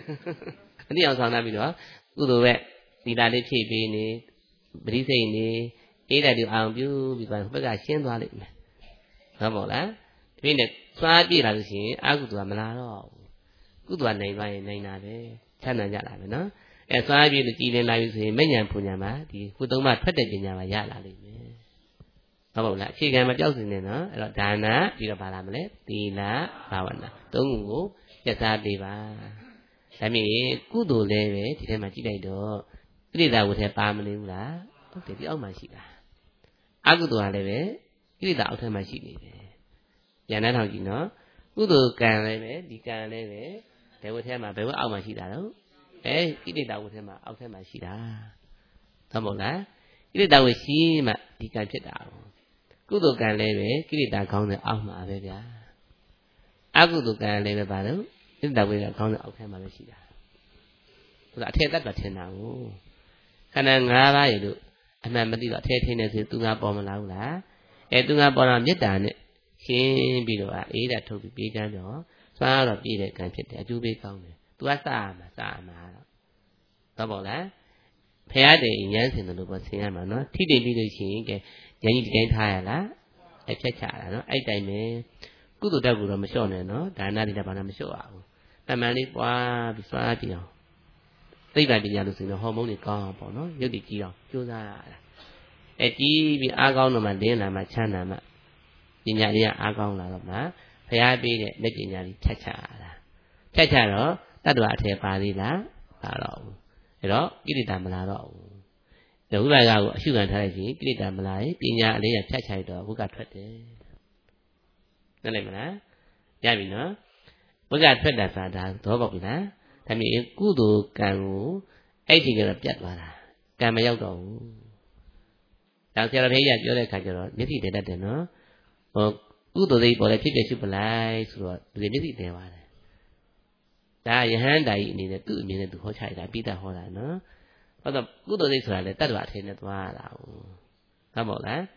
đi vàoဆောင်တာပြီးတော့ကုသိုလ်ပဲဒီလာလေးဖြည့်ပေးနေပရိစိတ်နေအေးတဲ့ဒီအောင်ပြုပြီးတော့ဘက်ကရှင်းသွားလိမ့်မယ်ဟုတ်ပါလားဒီနေ့စွာပြည့်လာလို့ရှိရင်အကုသိုလ်ကမလာတော့ဘူးကုသိုလ်ကနိုင်သွားရင်နိုင်တာပဲချမ်းသာကြတာပဲနော်အဲစွာပြည့်လို့ကြည်လင်လာပြီဆိုရင်မဉ္ဇဉ်ပူညာမှာဒီကုသုံးပါထွက်တဲ့ပညာမှာရလာလိမ့်မယ်ဟုတ်ပါလားအခြေခံမပြောက်စင်နေနော်အဲ့တော့ဒါနပြီးတော့ပါလာမလဲသီလဘာဝနာသုံးခုကိုပြတ်သားပေးပါဒါမြင်ကုသိုလ်လည်းပဲဒီထဲမှာကြည့်လိုက်တော့ပြိတ္တာဝတ်ထဲပါမနေဘူးလားဟုတ်တယ်ဒီအောက်မှာရှိတာအကုသိုလ်ကလည်းပဲပြိတ္တာအောက်ထဲမှာရှိနေတယ်ဉာဏ်နဲ့ထောင်ကြည့်နော်ကုသိုလ်ကံလည်းပဲဒီကံလည်းပဲဘယ်ဝတ်ထဲမှာဘယ်ဝတ်အောက်မှာရှိတာတော့အဲပြိတ္တာဝတ်ထဲမှာအောက်ထဲမှာရှိတာဟုတ်မို့လားပြိတ္တာဝတ်ရှိမှဒီကံဖြစ်တာကုသိုလ်ကံလည်းပဲကိလေသာကောင်းတဲ့အောက်မှာပဲဗျာအကုသိုလ်ကံလည်းပဲပါတော့ပြိတ္တာဝတ်ကကောင်းတဲ့အောက်ထဲမှာပဲရှိတာဆိုတာအထက်သက်ပဲထင်တာကိုခန္ဓာ၅ပါးရဲ့လို့အမှန်မသိတော့အထက်ထင်းနေဆိုသူငါပေါ်မလာဘူးလားအဲသူငါပေါ်လာမေတ္တာနဲ့ရှင်းပြီးတော့အေးတာထုတ်ပြီးပြေးကြတော့စွမ်းတော့ပြည့်တဲ့ကံဖြစ်တယ်အကျိုးပေးကောင်းတယ်သူကစရမှာစရမှာတော့တော့ပေါ့လားဖရာတဲ့ဉာဏ်စင်တယ်လို့ပေါ့ဆင်းရမှာနော်ထိတိပြီးလို့ရှိရင်ကဲဉာဏ်ကြီးဒီတိုင်းထားရလားအဖြတ်ချတာနော်အဲ့တိုင်းပဲကုသိုလ်တက်ကူတော့မလျှော့နဲ့နော်ဒါနတိတက်ဘာမှမလျှော့ရဘူးတမန်လေးပွားပြီးစွားပြီးအောင်သိပ္ပံပညာလို့ဆိုရင်ဟော်မုန်းတွေကောင်းအောင်ပေါ့နော်ရုပ်တည်ကြည့်အောင်ကြိုးစားရတာအဲကြည့်ပြီးအားကောင်းတော့မှလင်းလာမှချမ်းသာမှပညာလေးကအားကောင်းလာတော့မှဖရာပေးတဲ့လက်ပညာလေးဖြတ်ချရတာဖြတ်ချတော့တတ္တဝအထေပါသေးလားပါတော့ဘူးအဲတော့ကိလေသာမလာတော့ဘူးဒုက္ခကကိုအရှုခံထားလိုက်ရင်ကိလေသာမလာရင်ပညာအလေးကဖြတ်ချလိုက်တော့ဘုကထွက်တယ်နားလည်မလားရပြီနော်ဘုကထွက်တာဆိုတာတော့ပေါ့ပြီလားဒါမြင်ကုသိုလ်ကံကိုအဲ့ဒီကတော့ပြတ်သွားတာကံမရောက်တော့ဘူးတောင်ဆရာတော်ဘုရားပြောတဲ့အခါကျတော့မျက်စိတည်တတ်တယ်နော်ဟိုကုသိုလ်စိတ်ပေါ်လဲဖြစ်ဖြစ်ရှုပလိုက်ဆိုတော့ဒီမျက်စိတည်သွားတယ်ဒါယဟန်တာကြီးအနေနဲ့သူ့အမြင်နဲ့သူဟောချရတာပြီးတာဟောတာနော်ဟုတ်တော့ကုသိုလ်စိတ်ဆိုတာလဲတတ္တဝအထင်နဲ့သွားတာဟုတ်ဟုတ်မို့လား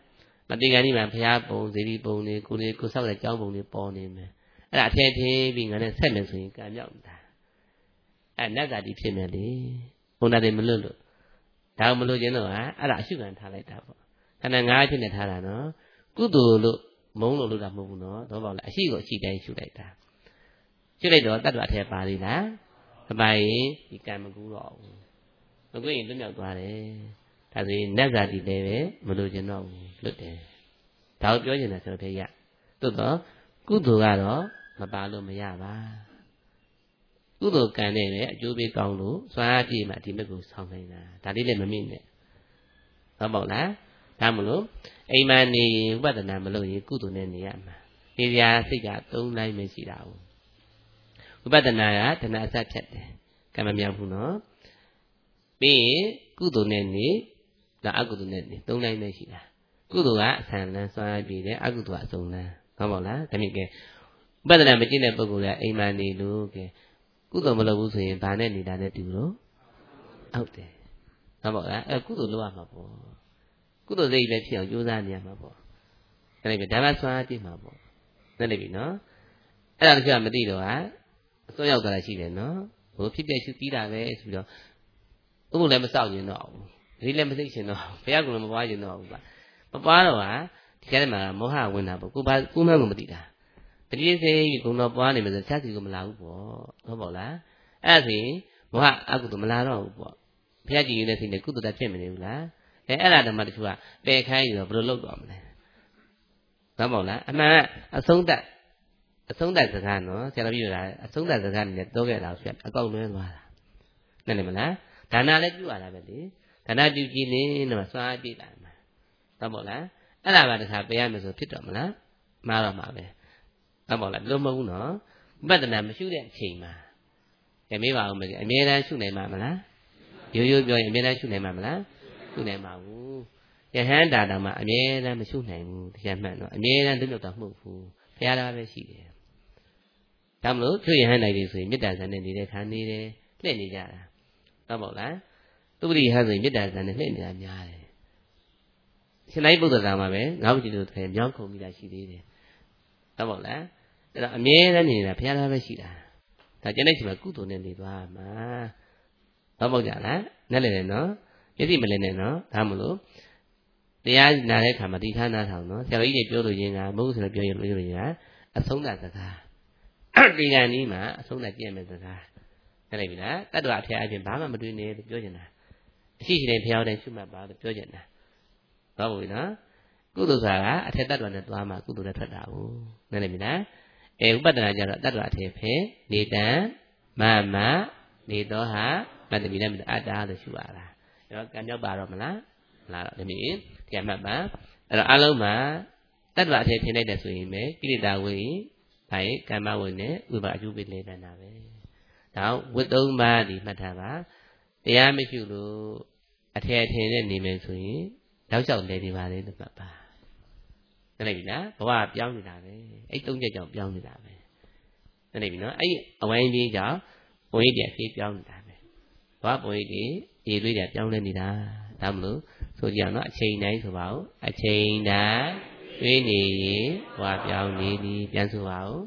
မတိကန်ဒီမှာဘုရားပုံဇေဒီပုံတွေကိုလေးကိုဆောက်တဲ့ကျောင်းပုံတွေပေါ်နေမယ်အဲ့ဒါအထည်ထည်ပြီးငါနဲ့ဆက်မယ်ဆိုရင်ကံမြောက်တာအဲ့နတ်ကတိဖြစ်မယ်လေဘုံနာတွေမလွတ်လို့ဒါမလို့ခြင်းတော့ဟာအဲ့ဒါအရှုခံထားလိုက်တာပေါ့ခန္ဓာငါးဖြစ်နေထားတာနော်ကုသိုလ်လို့မုန်းလို့လို့တာမဟုတ်ဘူးနော်တော့ပေါ့လားအရှိကိုအရှိတိုင်းရှုလိုက်တာရှုလိုက်တော့တတ္တဝအထည်ပါသေးလားမပါရင်ဒီကံမကူတော့ဘူးမကူရင်လွတ်မြောက်သွားတယ်ဒါဆိုရင်နတ်ဇာတိလည်းပဲမလို့ခြင်းတော့ဘူးလွတ်တယ်ဒါကိုပြောချင်တယ်ဆိုတော့ဖေရသို့တော့ကုသိုလ်ကတော့မပါလို့မရပါကုသိုလ်ကံနဲ့ပဲအကျိုးပေးကောင်းလို့စွာအားပြည့်မှဒီမဲ့ကိုဆောင်းနိုင်တာဒါလေးလည်းမမြင့်နဲ့ဟုတ်ပေါ့လားဒါမလို့အိမ်မနေရင်ဝိပဿနာမလုပ်ရင်ကုသိုလ်နဲ့နေရမှာနေရာစိတ်ကသုံးလိုက်မရှိတာဘူးဝိပဿနာကတဏှာအစဖြတ်တယ်ကံမမြောက်ဘူးနော်ပြီးရင်ကုသိုလ်နဲ့နေဒါအကုသိုလ်နဲ့နေသုံးလိုက်မရှိတာကုသိုလ်ကအဆန်လန်းစွာအားပြည့်တယ်အကုသိုလ်ကအစုံလန်းဟုတ်ပေါ့လားဒါမြင့်ကဲဝိပဿနာမကျင့်တဲ့ပုဂ္ဂိုလ်ကအိမ်မနေလို့ကဲကုသိုလ်မလုပ်ဘူးဆိုရင်ဘာနဲ့နေတာနဲ့တူလို့ဟုတ်တယ်ဟုတ်ပေါ့လားအဲကုသိုလ်လုပ်ရမှာပေါ့ကုသိုလ်စိတ်လည်းဖြစ်အောင်ကြိုးစားနေရမှာပေါ့ဒါလည်းဒါမှဆွမ်းအားကြည့်မှာပေါ့นั่นလေပြီနော်အဲ့ဒါတချို့ကမသိတော့ဟာအစွန်းရောက်တာရှိတယ်နော်ဟိုဖြစ်ပြရှုပြီးတာပဲဆိုပြီးတော့ဥပုလည်းမစောက်ရင်တော့ဘူးဒီလည်းမသိချင်တော့ဘုရားကလည်းမပွားချင်တော့ဘူးပါမပွားတော့ဟာဒီကနေ့မှာမောဟဝင်တာပေါ့ကိုဘာကိုမှန်းကိုမသိတာတတိယစေဘုံတော်ပွားနေမယ်ဆိုချက်စီကိုမလာဘူးပေါ့ဟုတ်ပေါ့လားအဲ့ဒါဆိုရင်မောဟအကုသိုလ်မလာတော့ဘူးပေါ့ဘုရားကြည်နေတဲ့စိတ်နဲ့ကုသိုလ်တက်ဖြစ်မနေဘူးလားအဲအဲ့ဒါတည်းမှတချို့ကပယ်ခိုင်းပြီးတော့ဘယ်လိုလုပ်တော့မလဲဟုတ်ပေါ့လားအမှန်အဆုံးသတ်အဆုံးသတ်စကားနော်ဆရာတော်ပြတာအဆုံးသတ်စကားနဲ့တော့ခဲ့တာဆိုအကောက်လွဲသွားတာနားလည်မလားဒါနလည်းပြုရတာပဲလေဒါနပြုကြည့်နေတော့စွာပြည့်လာမှာဟုတ်ပေါ့လားအဲ့ဒါပါတခါပယ်ရမယ်ဆိုဖြစ်တော့မလားမှားတော့မှာပဲဟုတ်ပေါ့လားလုံးမဟုတ်နော်ဝိပဿနာမရှိတဲ့အချိန်မှာကဲမေးပါဦးမယ်အမြဲတမ်းရှုနိုင်မှာမလားရိုးရိုးပြောရင်အမြဲတမ်းရှုနိုင်မှာမလားရှုနိုင်မှာဘူးယဟန်တာတောင်မှအမြဲတမ်းမရှုနိုင်ဘူးတရားမှန်တော့အမြဲတမ်းလွတ်မြောက်တာမဟုတ်ဘူးဘုရားတော်ပဲရှိတယ်ဒါမလို့သူယဟန်နိုင်တွေဆိုရင်မေတ္တာဇာနဲ့နေတဲ့ခါနေတယ်လှည့်နေကြတာဟုတ်ပေါ့လားသူပတိဟန်ဆိုရင်မေတ္တာဇာနဲ့လှည့်နေတာများတယ်ရှင်လိုက်ပုဒ္ဒရာမှာပဲငါ့ဘုရားတို့ထဲမြောင်းခုံမိတာရှိသေးတယ်ဟုတ်ပေါ့လားအဲ့တော့အမြဲတမ်းနေတာဘုရားတော်ပဲရှိတာဒါကျန်တဲ့ချိန်မှာကုသိုလ်နဲ့နေသွားမှာဟုတ်ပေါ့ကြလားနဲ့လည်းနော်မျက်စိမလည်နဲ့နော်ဒါမလို့တရားနာတဲ့အခါမှာဒီဌာနဆောင်နော်ဆရာတော်ကြီးတွေပြောလို့ရင်းကမဟုတ်ဆိုတော့ပြောရင်လို့ရင်းကအဆုံးသတ်စကားဒီကံนี้မှာအဆုံးသတ်ကြည့်မယ်စကားသိလိုက်ပြီလားတတ္တဝအထက်အပြင်ဘာမှမတွေ့နဲ့လို့ပြောချင်တာအရှိရှိတဲ့ဘုရားတိုင်းရှုမှတ်ပါလို့ပြောချင်တာဟုတ်ပြီနော်ကုသိုလ်ဆိုတာကအထက်တတ္တဝနဲ့သွားမှကုသိုလ်နဲ့ထွက်တာကိုသိလိုက်ပြီလားအဲဥပဒနာကြတော့တတ္တဝအထက်ဖဲနေတံမမနေတော့ဟာမတ္တမိနဲ့အတ္တလို့ရှုရတာအဲ့တော့ကံကြောက်ပါတော့မလားမလားတော့ဒီမိတရားမှတ်ပါအဲ့တော့အလုံးမှာတတ္တဝအထည်ထင်လိုက်တယ်ဆိုရင်ပဲကိလေသာဝင်ဘာရင်ကမ္မဝင်နဲ့ဥပါအကျိုးပေးလေတန်တာပဲဒါဝတ်သုံးပါးဒီမှတ်ထားပါတရားမရှိလို့အထည်ထင်နဲ့နေမယ်ဆိုရင်တောက်လျှောက်လေနေပါလေလို့မှတ်ပါသိလိုက်ပြီလားဘဝပြောင်းနေတာပဲအဲ့သုံးချက်ကြောင့်ပြောင်းနေတာပဲသိလိုက်ပြီနော်အဲ့အဝိုင်းကြီးကြောင့်ဘုံရိပ်တွေအဖြစ်ပြောင်းနေတာပဲဘဝဘုံရိပ်တွေရေသွေးတွေပြောင်းလဲနေတာဒါမလို့ဆိုကြအောင်နော်အချိန်တိုင်းဆိုပါဦးအချိန်တိုင်းတွေးနေရင်ဘဝပြောင်းနေသည်ပြန်ဆိုပါဦး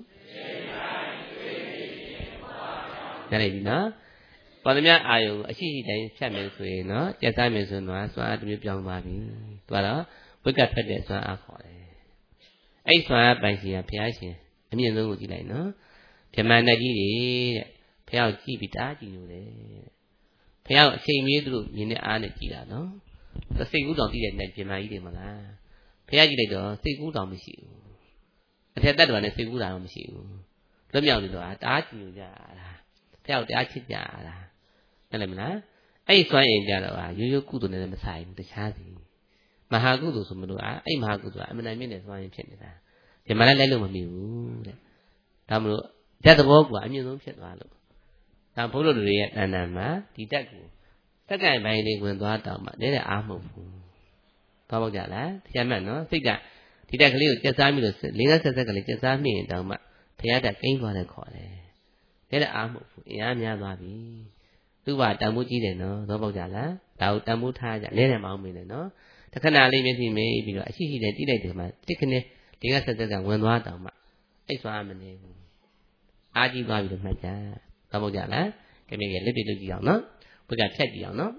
နားလည်ပြီနော်ပေါ်သမျှအာယုအရှိရှိတိုင်းဖြတ်မယ်ဆိုရင်နော်ကျက်စားမယ်ဆိုတော့စွမ်းအားတစ်မျိုးပြောင်းသွားပြီသူကတော့ဝိကတ်ဖက်တဲ့စွမ်းအားခေါ်တယ်အဲ့စွမ်းအားပိုင်ရှင်ကဘုရားရှင်အမြင့်ဆုံးကိုကြည့်လိုက်နော်ဗြဟ္မာဏကြီးတွေတဲ့ဘုရားကိုကြည့်ပြီးတားကြည့်လို့တယ်ဘုရားအချိန်ကြီးသူတို့မြင်တဲ့အားနဲ့ကြည်တာနော်စိတ်ကူးတောင်တည်တဲ့နဲ့ပြင်မာကြီးတွေမလားဘုရားကြည့်လိုက်တော့စိတ်ကူးတောင်မရှိဘူးအထက်တတ်တော်နဲ့စိတ်ကူးတာတော့မရှိဘူးလွတ်မြောက်နေတော့တားကြည့်ကြတာဘုရားကိုတရားချစ်ကြတာနားလည်မလားအဲ့စွမ်းရင်ကြတော့ရိုးရိုးကုသိုလ်နဲ့မဆိုင်ဘူးတခြားစီမဟာကုသိုလ်ဆိုမလို့အဲ့မဟာကုသိုလ်ကအမှန်တမ်းမြင့်တဲ့စွမ်းရင်ဖြစ်နေတာဒီမှာလည်းလိုက်လို့မမီဘူးတဲ့ဒါမလို့ဓာတ်သဘောကအမြင့်ဆုံးဖြစ်သွားလို့ဒါဘုန်းတော်တွေရဲ့တဏ္ဍာမှာဒီတက်ကိုတက်ကံပိုင်းလေးဝင်သွားတော့မှလည်းအားမဟုတ်ဘူးဘာပေါ့ကြလားတရားမှတ်နော်စိတ်ကဒီတက်ကလေးကိုကျက်စားမိလို့လေးဆက်ဆက်ကလေးကျက်စားမိရင်တောင်မှဘုရားတက်ကိန်းသွားတယ်ခေါ်တယ်လည်းအားမဟုတ်ဘူးအင်အားများသွားပြီသူ့ဘာတန်ဖိုးကြီးတယ်နော်သောပေါ့ကြလားဒါကိုတန်ဖိုးထားကြလဲတယ်မအောင်မင်းနဲ့နော်တခဏလေးမျက်စိမေးပြီးတော့အရှိရှိနဲ့တိလိုက်တယ်မှာတစ်ခနဲ့ဒီကဆက်ဆက်ကဝင်သွားတောင်မှအဲ့စွာမနေဘူးအားကြီးသွားပြီလို့မှတ်ကြသဘောကျလားကဲမြဲလက်တွေလုပ်ကြည့်အောင်နော်ဘုရားဖြတ်ကြည့်အောင်နော်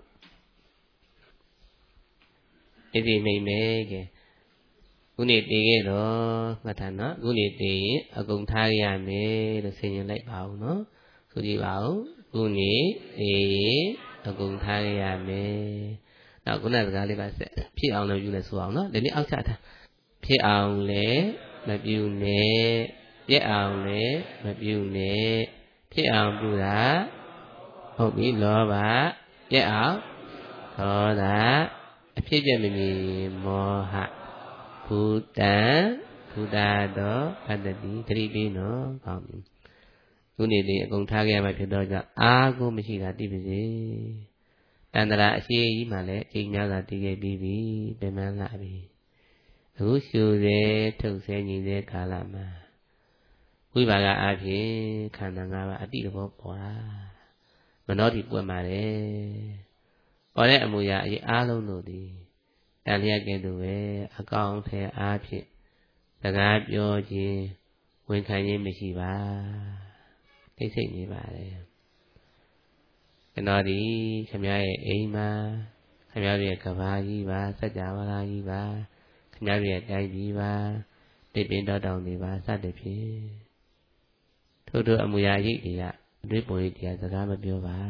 ဒီဒီမိမေကဲခုနေတည်ခဲ့တော့မှတ်ထားနော်ခုနေတည်ရင်အကုန်ထားရမယ်လို့ဆင်ញင်လိုက်ပါဦးနော်ဆိုကြည့်ပါဦးခုနေတည်ရင်အကုန်ထားရမယ်နောက်ခုနစကားလေးပါဆက်ဖြစ်အောင်လည်းယူလဲဆိုအောင်နော်ဒီနေ့အောက်ချထားဖြစ်အောင်လည်းမပြုနဲ့ပြက်အောင်လည်းမပြုနဲ့ဖြစ်အောင်ပြုတာဟုတ်ပြီလောဘပြက်အောင်ဒေါသအဖြစ်ပြက်မမြင်မောဟဘူတံဘူတာတော်ပတ္တိသတိပေးနော်ကောင်းပြီခုနေလေးအကုန်ထားခဲ့ရမှဖြစ်တော့ကြောင့်အာကိုမရှိတာသိပါစေတန္တရာအရှိကြီးမှလည်းအချိန်များစွာတည်ခဲ့ပြီးပြီပြန်မှန်းလာပြီအခုရှုသေးထုတ်ဆဲညီတဲ့ကာလမှာဝိပါကအဖြစ်ခန္ဓာ၅ပါးအတိတဘောပေါ်တာမနောတိပွက်ပါတယ်ပေါ်တဲ့အမူအရာအရေးအားလုံးတို့ဒီတန်လျက်ကဲ့သို့ပဲအကောင်ထဲအားဖြင့်စကားပြောခြင်းဝန်ခံခြင်းမရှိပါသိစိတ်နေပါတယ်ကျွန်တော်ဒီခမရဲ့အိမ်မှာခမရဲ့ကဘာကြီးပါစัจ java လာကြီးပါခမရဲ့တိုက်ကြီးပါတိပင်တော်တောင်တွေပါစသဖြင့်ထို့ထို့အမူအရာရိပ်တွေကအတွေ့ပုံရိပ်တရားစကားမပြောပါ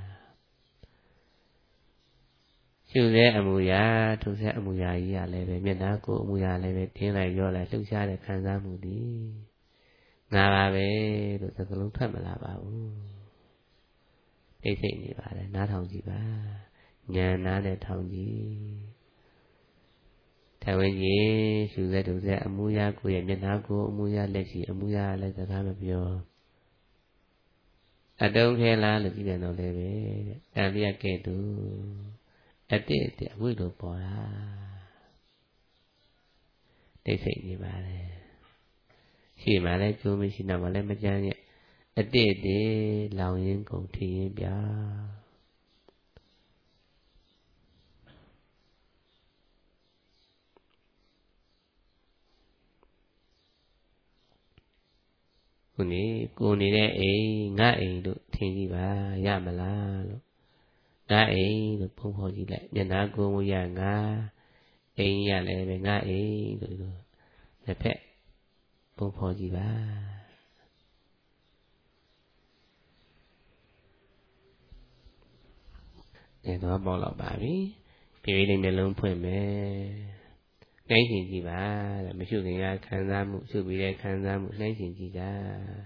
ရှုတဲ့အမူအရာထုတ်တဲ့အမူအရာကြီးကလည်းပဲမျက်နှာကိုအမူအရာလည်းပဲတင်းလိုက်ရောလိုက်လှုပ်ရှားတဲ့ခံစားမှုဒီငါပါပဲလို့စကလုံးထွက်မလာပါဘူးသိစိတ်နေပါတယ်နားထောင်ကြည့်ပါဉာဏ်နားနဲ့ထောင်ကြည့်ထိုင်ဝင်ကြီးရှုတဲ့ထုတ်တဲ့အမူအရာကိုရဲ့မျက်နှာကိုအမူအရာလက်ရှိအမူအရာလည်းစကားမပြောအတုံးခဲလားလို့ကြည့်တယ်တော့လည်းပဲတန်လျက်ကဲ့သို့အတိတ်အဝိလိုပေါ်တာသိစိတ်နေပါတယ်ရှိမှလည်းကျိုးမရှိတော့မှလည်းမကြမ်းရဲ့အတိတ်တွေလောင်ရင်းကုန်ထင်းပြခုနေကိုနေတဲ့အိမ်ငါအိမ်လို့ထင်ကြည့်ပါရမလားလို့ငါအိမ်လို့ပုံဖော်ကြည့်လိုက်မျက်နှာကိုမူရငါအိမ်ရလည်းပဲငါအိမ်လို့တစ်ဖက်ပုံဖော်ကြည့်ပါအဲတော့ပေါက်တော့ပါပြီပြေးလေးမျိုးလုံးဖွင့်မယ်နှိုင်းရှင်ကြည့်ပါတဲ့မရှိခင်ကခံစားမှုရှုပြီးတဲ့ခံစားမှုနှိုင်းရှင်ကြည့်တာ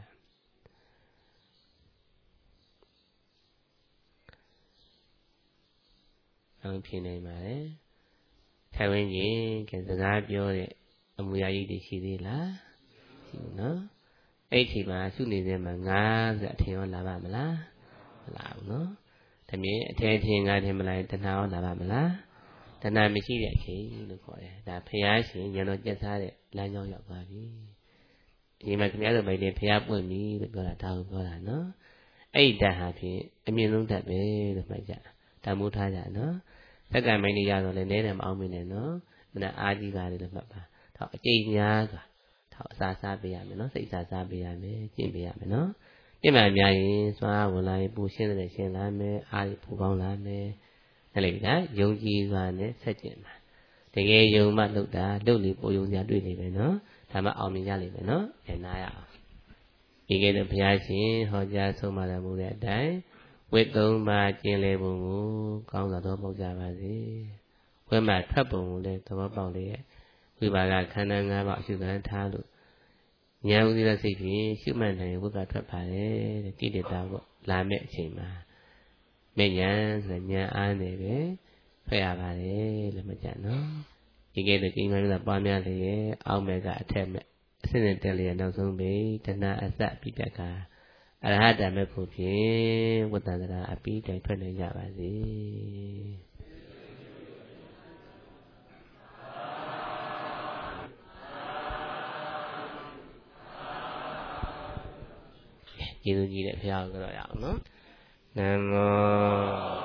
အောင်ဖြစ်နေပါလေထိုင်ဝင်ရင်ကစကားပြောတဲ့အမူအရာကြီးတွေရှိသေးလားရှိဘူးနော်အဲ့ဒီမှာရှုနေတဲ့မှာငါဆိုအထင်ရောလာပါမလားမလာဘူးနော်ဒါမြင်အထင်အထင်ငါထင်မလားတဏှာရောလာပါမလားတဏှာမရှိတဲ့အချိန်လို့ခေါ်တယ်ဒါဖရာရှင်ဉာဏ်တော်ကျက်စားတဲ့လမ်းကြောင်းရောက်သွားပြီဒီမှာခင်ဗျားတို့ဘိုင်တဲ့ဖရာပွင့်ပြီလို့ပြောတာဒါကိုပြောတာနော်အဲ့ဒီတဏှာဖြင့်အမြင့်ဆုံးတတ်ပဲလို့မှတ်ကြတမိုးထားကြနော်သက္ကံမိုင်းနေရတော့လည်းနဲတယ်မအောင်မင်းနဲ့နော်မနဲ့အားကြီးပါတယ်လို့မှတ်ပါထောက်အကျိန်များစွာထောက်အစားစားပေးရမယ်နော်စိတ်စားစားပေးရမယ်ကျင့်ပေးရမယ်နော်ပြင့်မှန်များရင်စွာဝင်လာရင်ပူရှင်းတဲ့ရှင်းလာမယ်အားပူကောင်းလာမယ်အဲ့လေလားယုံကြည်စွာနဲ့ဆက်ကျင်ပါတကယ်ယုံမှလုပ်တာလုပ်လေပိုယုံစရာတွေ့နေပဲနော်ဒါမှအောင်မြင်ကြလိမ့်မယ်နော်အဲနားရအောင်ဒီကဲတော့ဘုရားရှင်ဟောကြားဆုံးမတော်မူတဲ့အတိုင်းဝိသုံးပါးကျင့်လေပုံကိုကောင်းစွာသဘောပေါက်ကြပါစေဝိမှာထွက်ပုံကိုလည်းသဘောပေါက်လေဝိပါကခန္ဓာ၅ပါးအရှုခံထားလို့ဉာဏ်ဥဒိရစိတ်ဖြင့်ရှုမှတ်နိုင်ဝိကထွက်ပါတယ်တဲ့ကိလေသာပေါ့လာမဲ့အချိန်မှာမဲ့ဉာဏ်ဆိုဉာဏ်အားနေပဲဖွဲ့ရပါတယ်လို့မကြနော်ဒီကဲတော့ကိန်းမကပွားများလေရဲ့အောက်မဲ့ကအထက်မဲ့အစစ်နဲ့တက်လေနောက်ဆုံးပဲတဏှာအစပြိပက္ခအရဟတမေဖို့ဖြင့်ဝတ္တန္တရာအပိတိုင်ထွက်နိုင်ကြပါစေကျေးဇူးကြီးတဲ့ဘုရားကိုကြောက်ရအောင်နော်နမော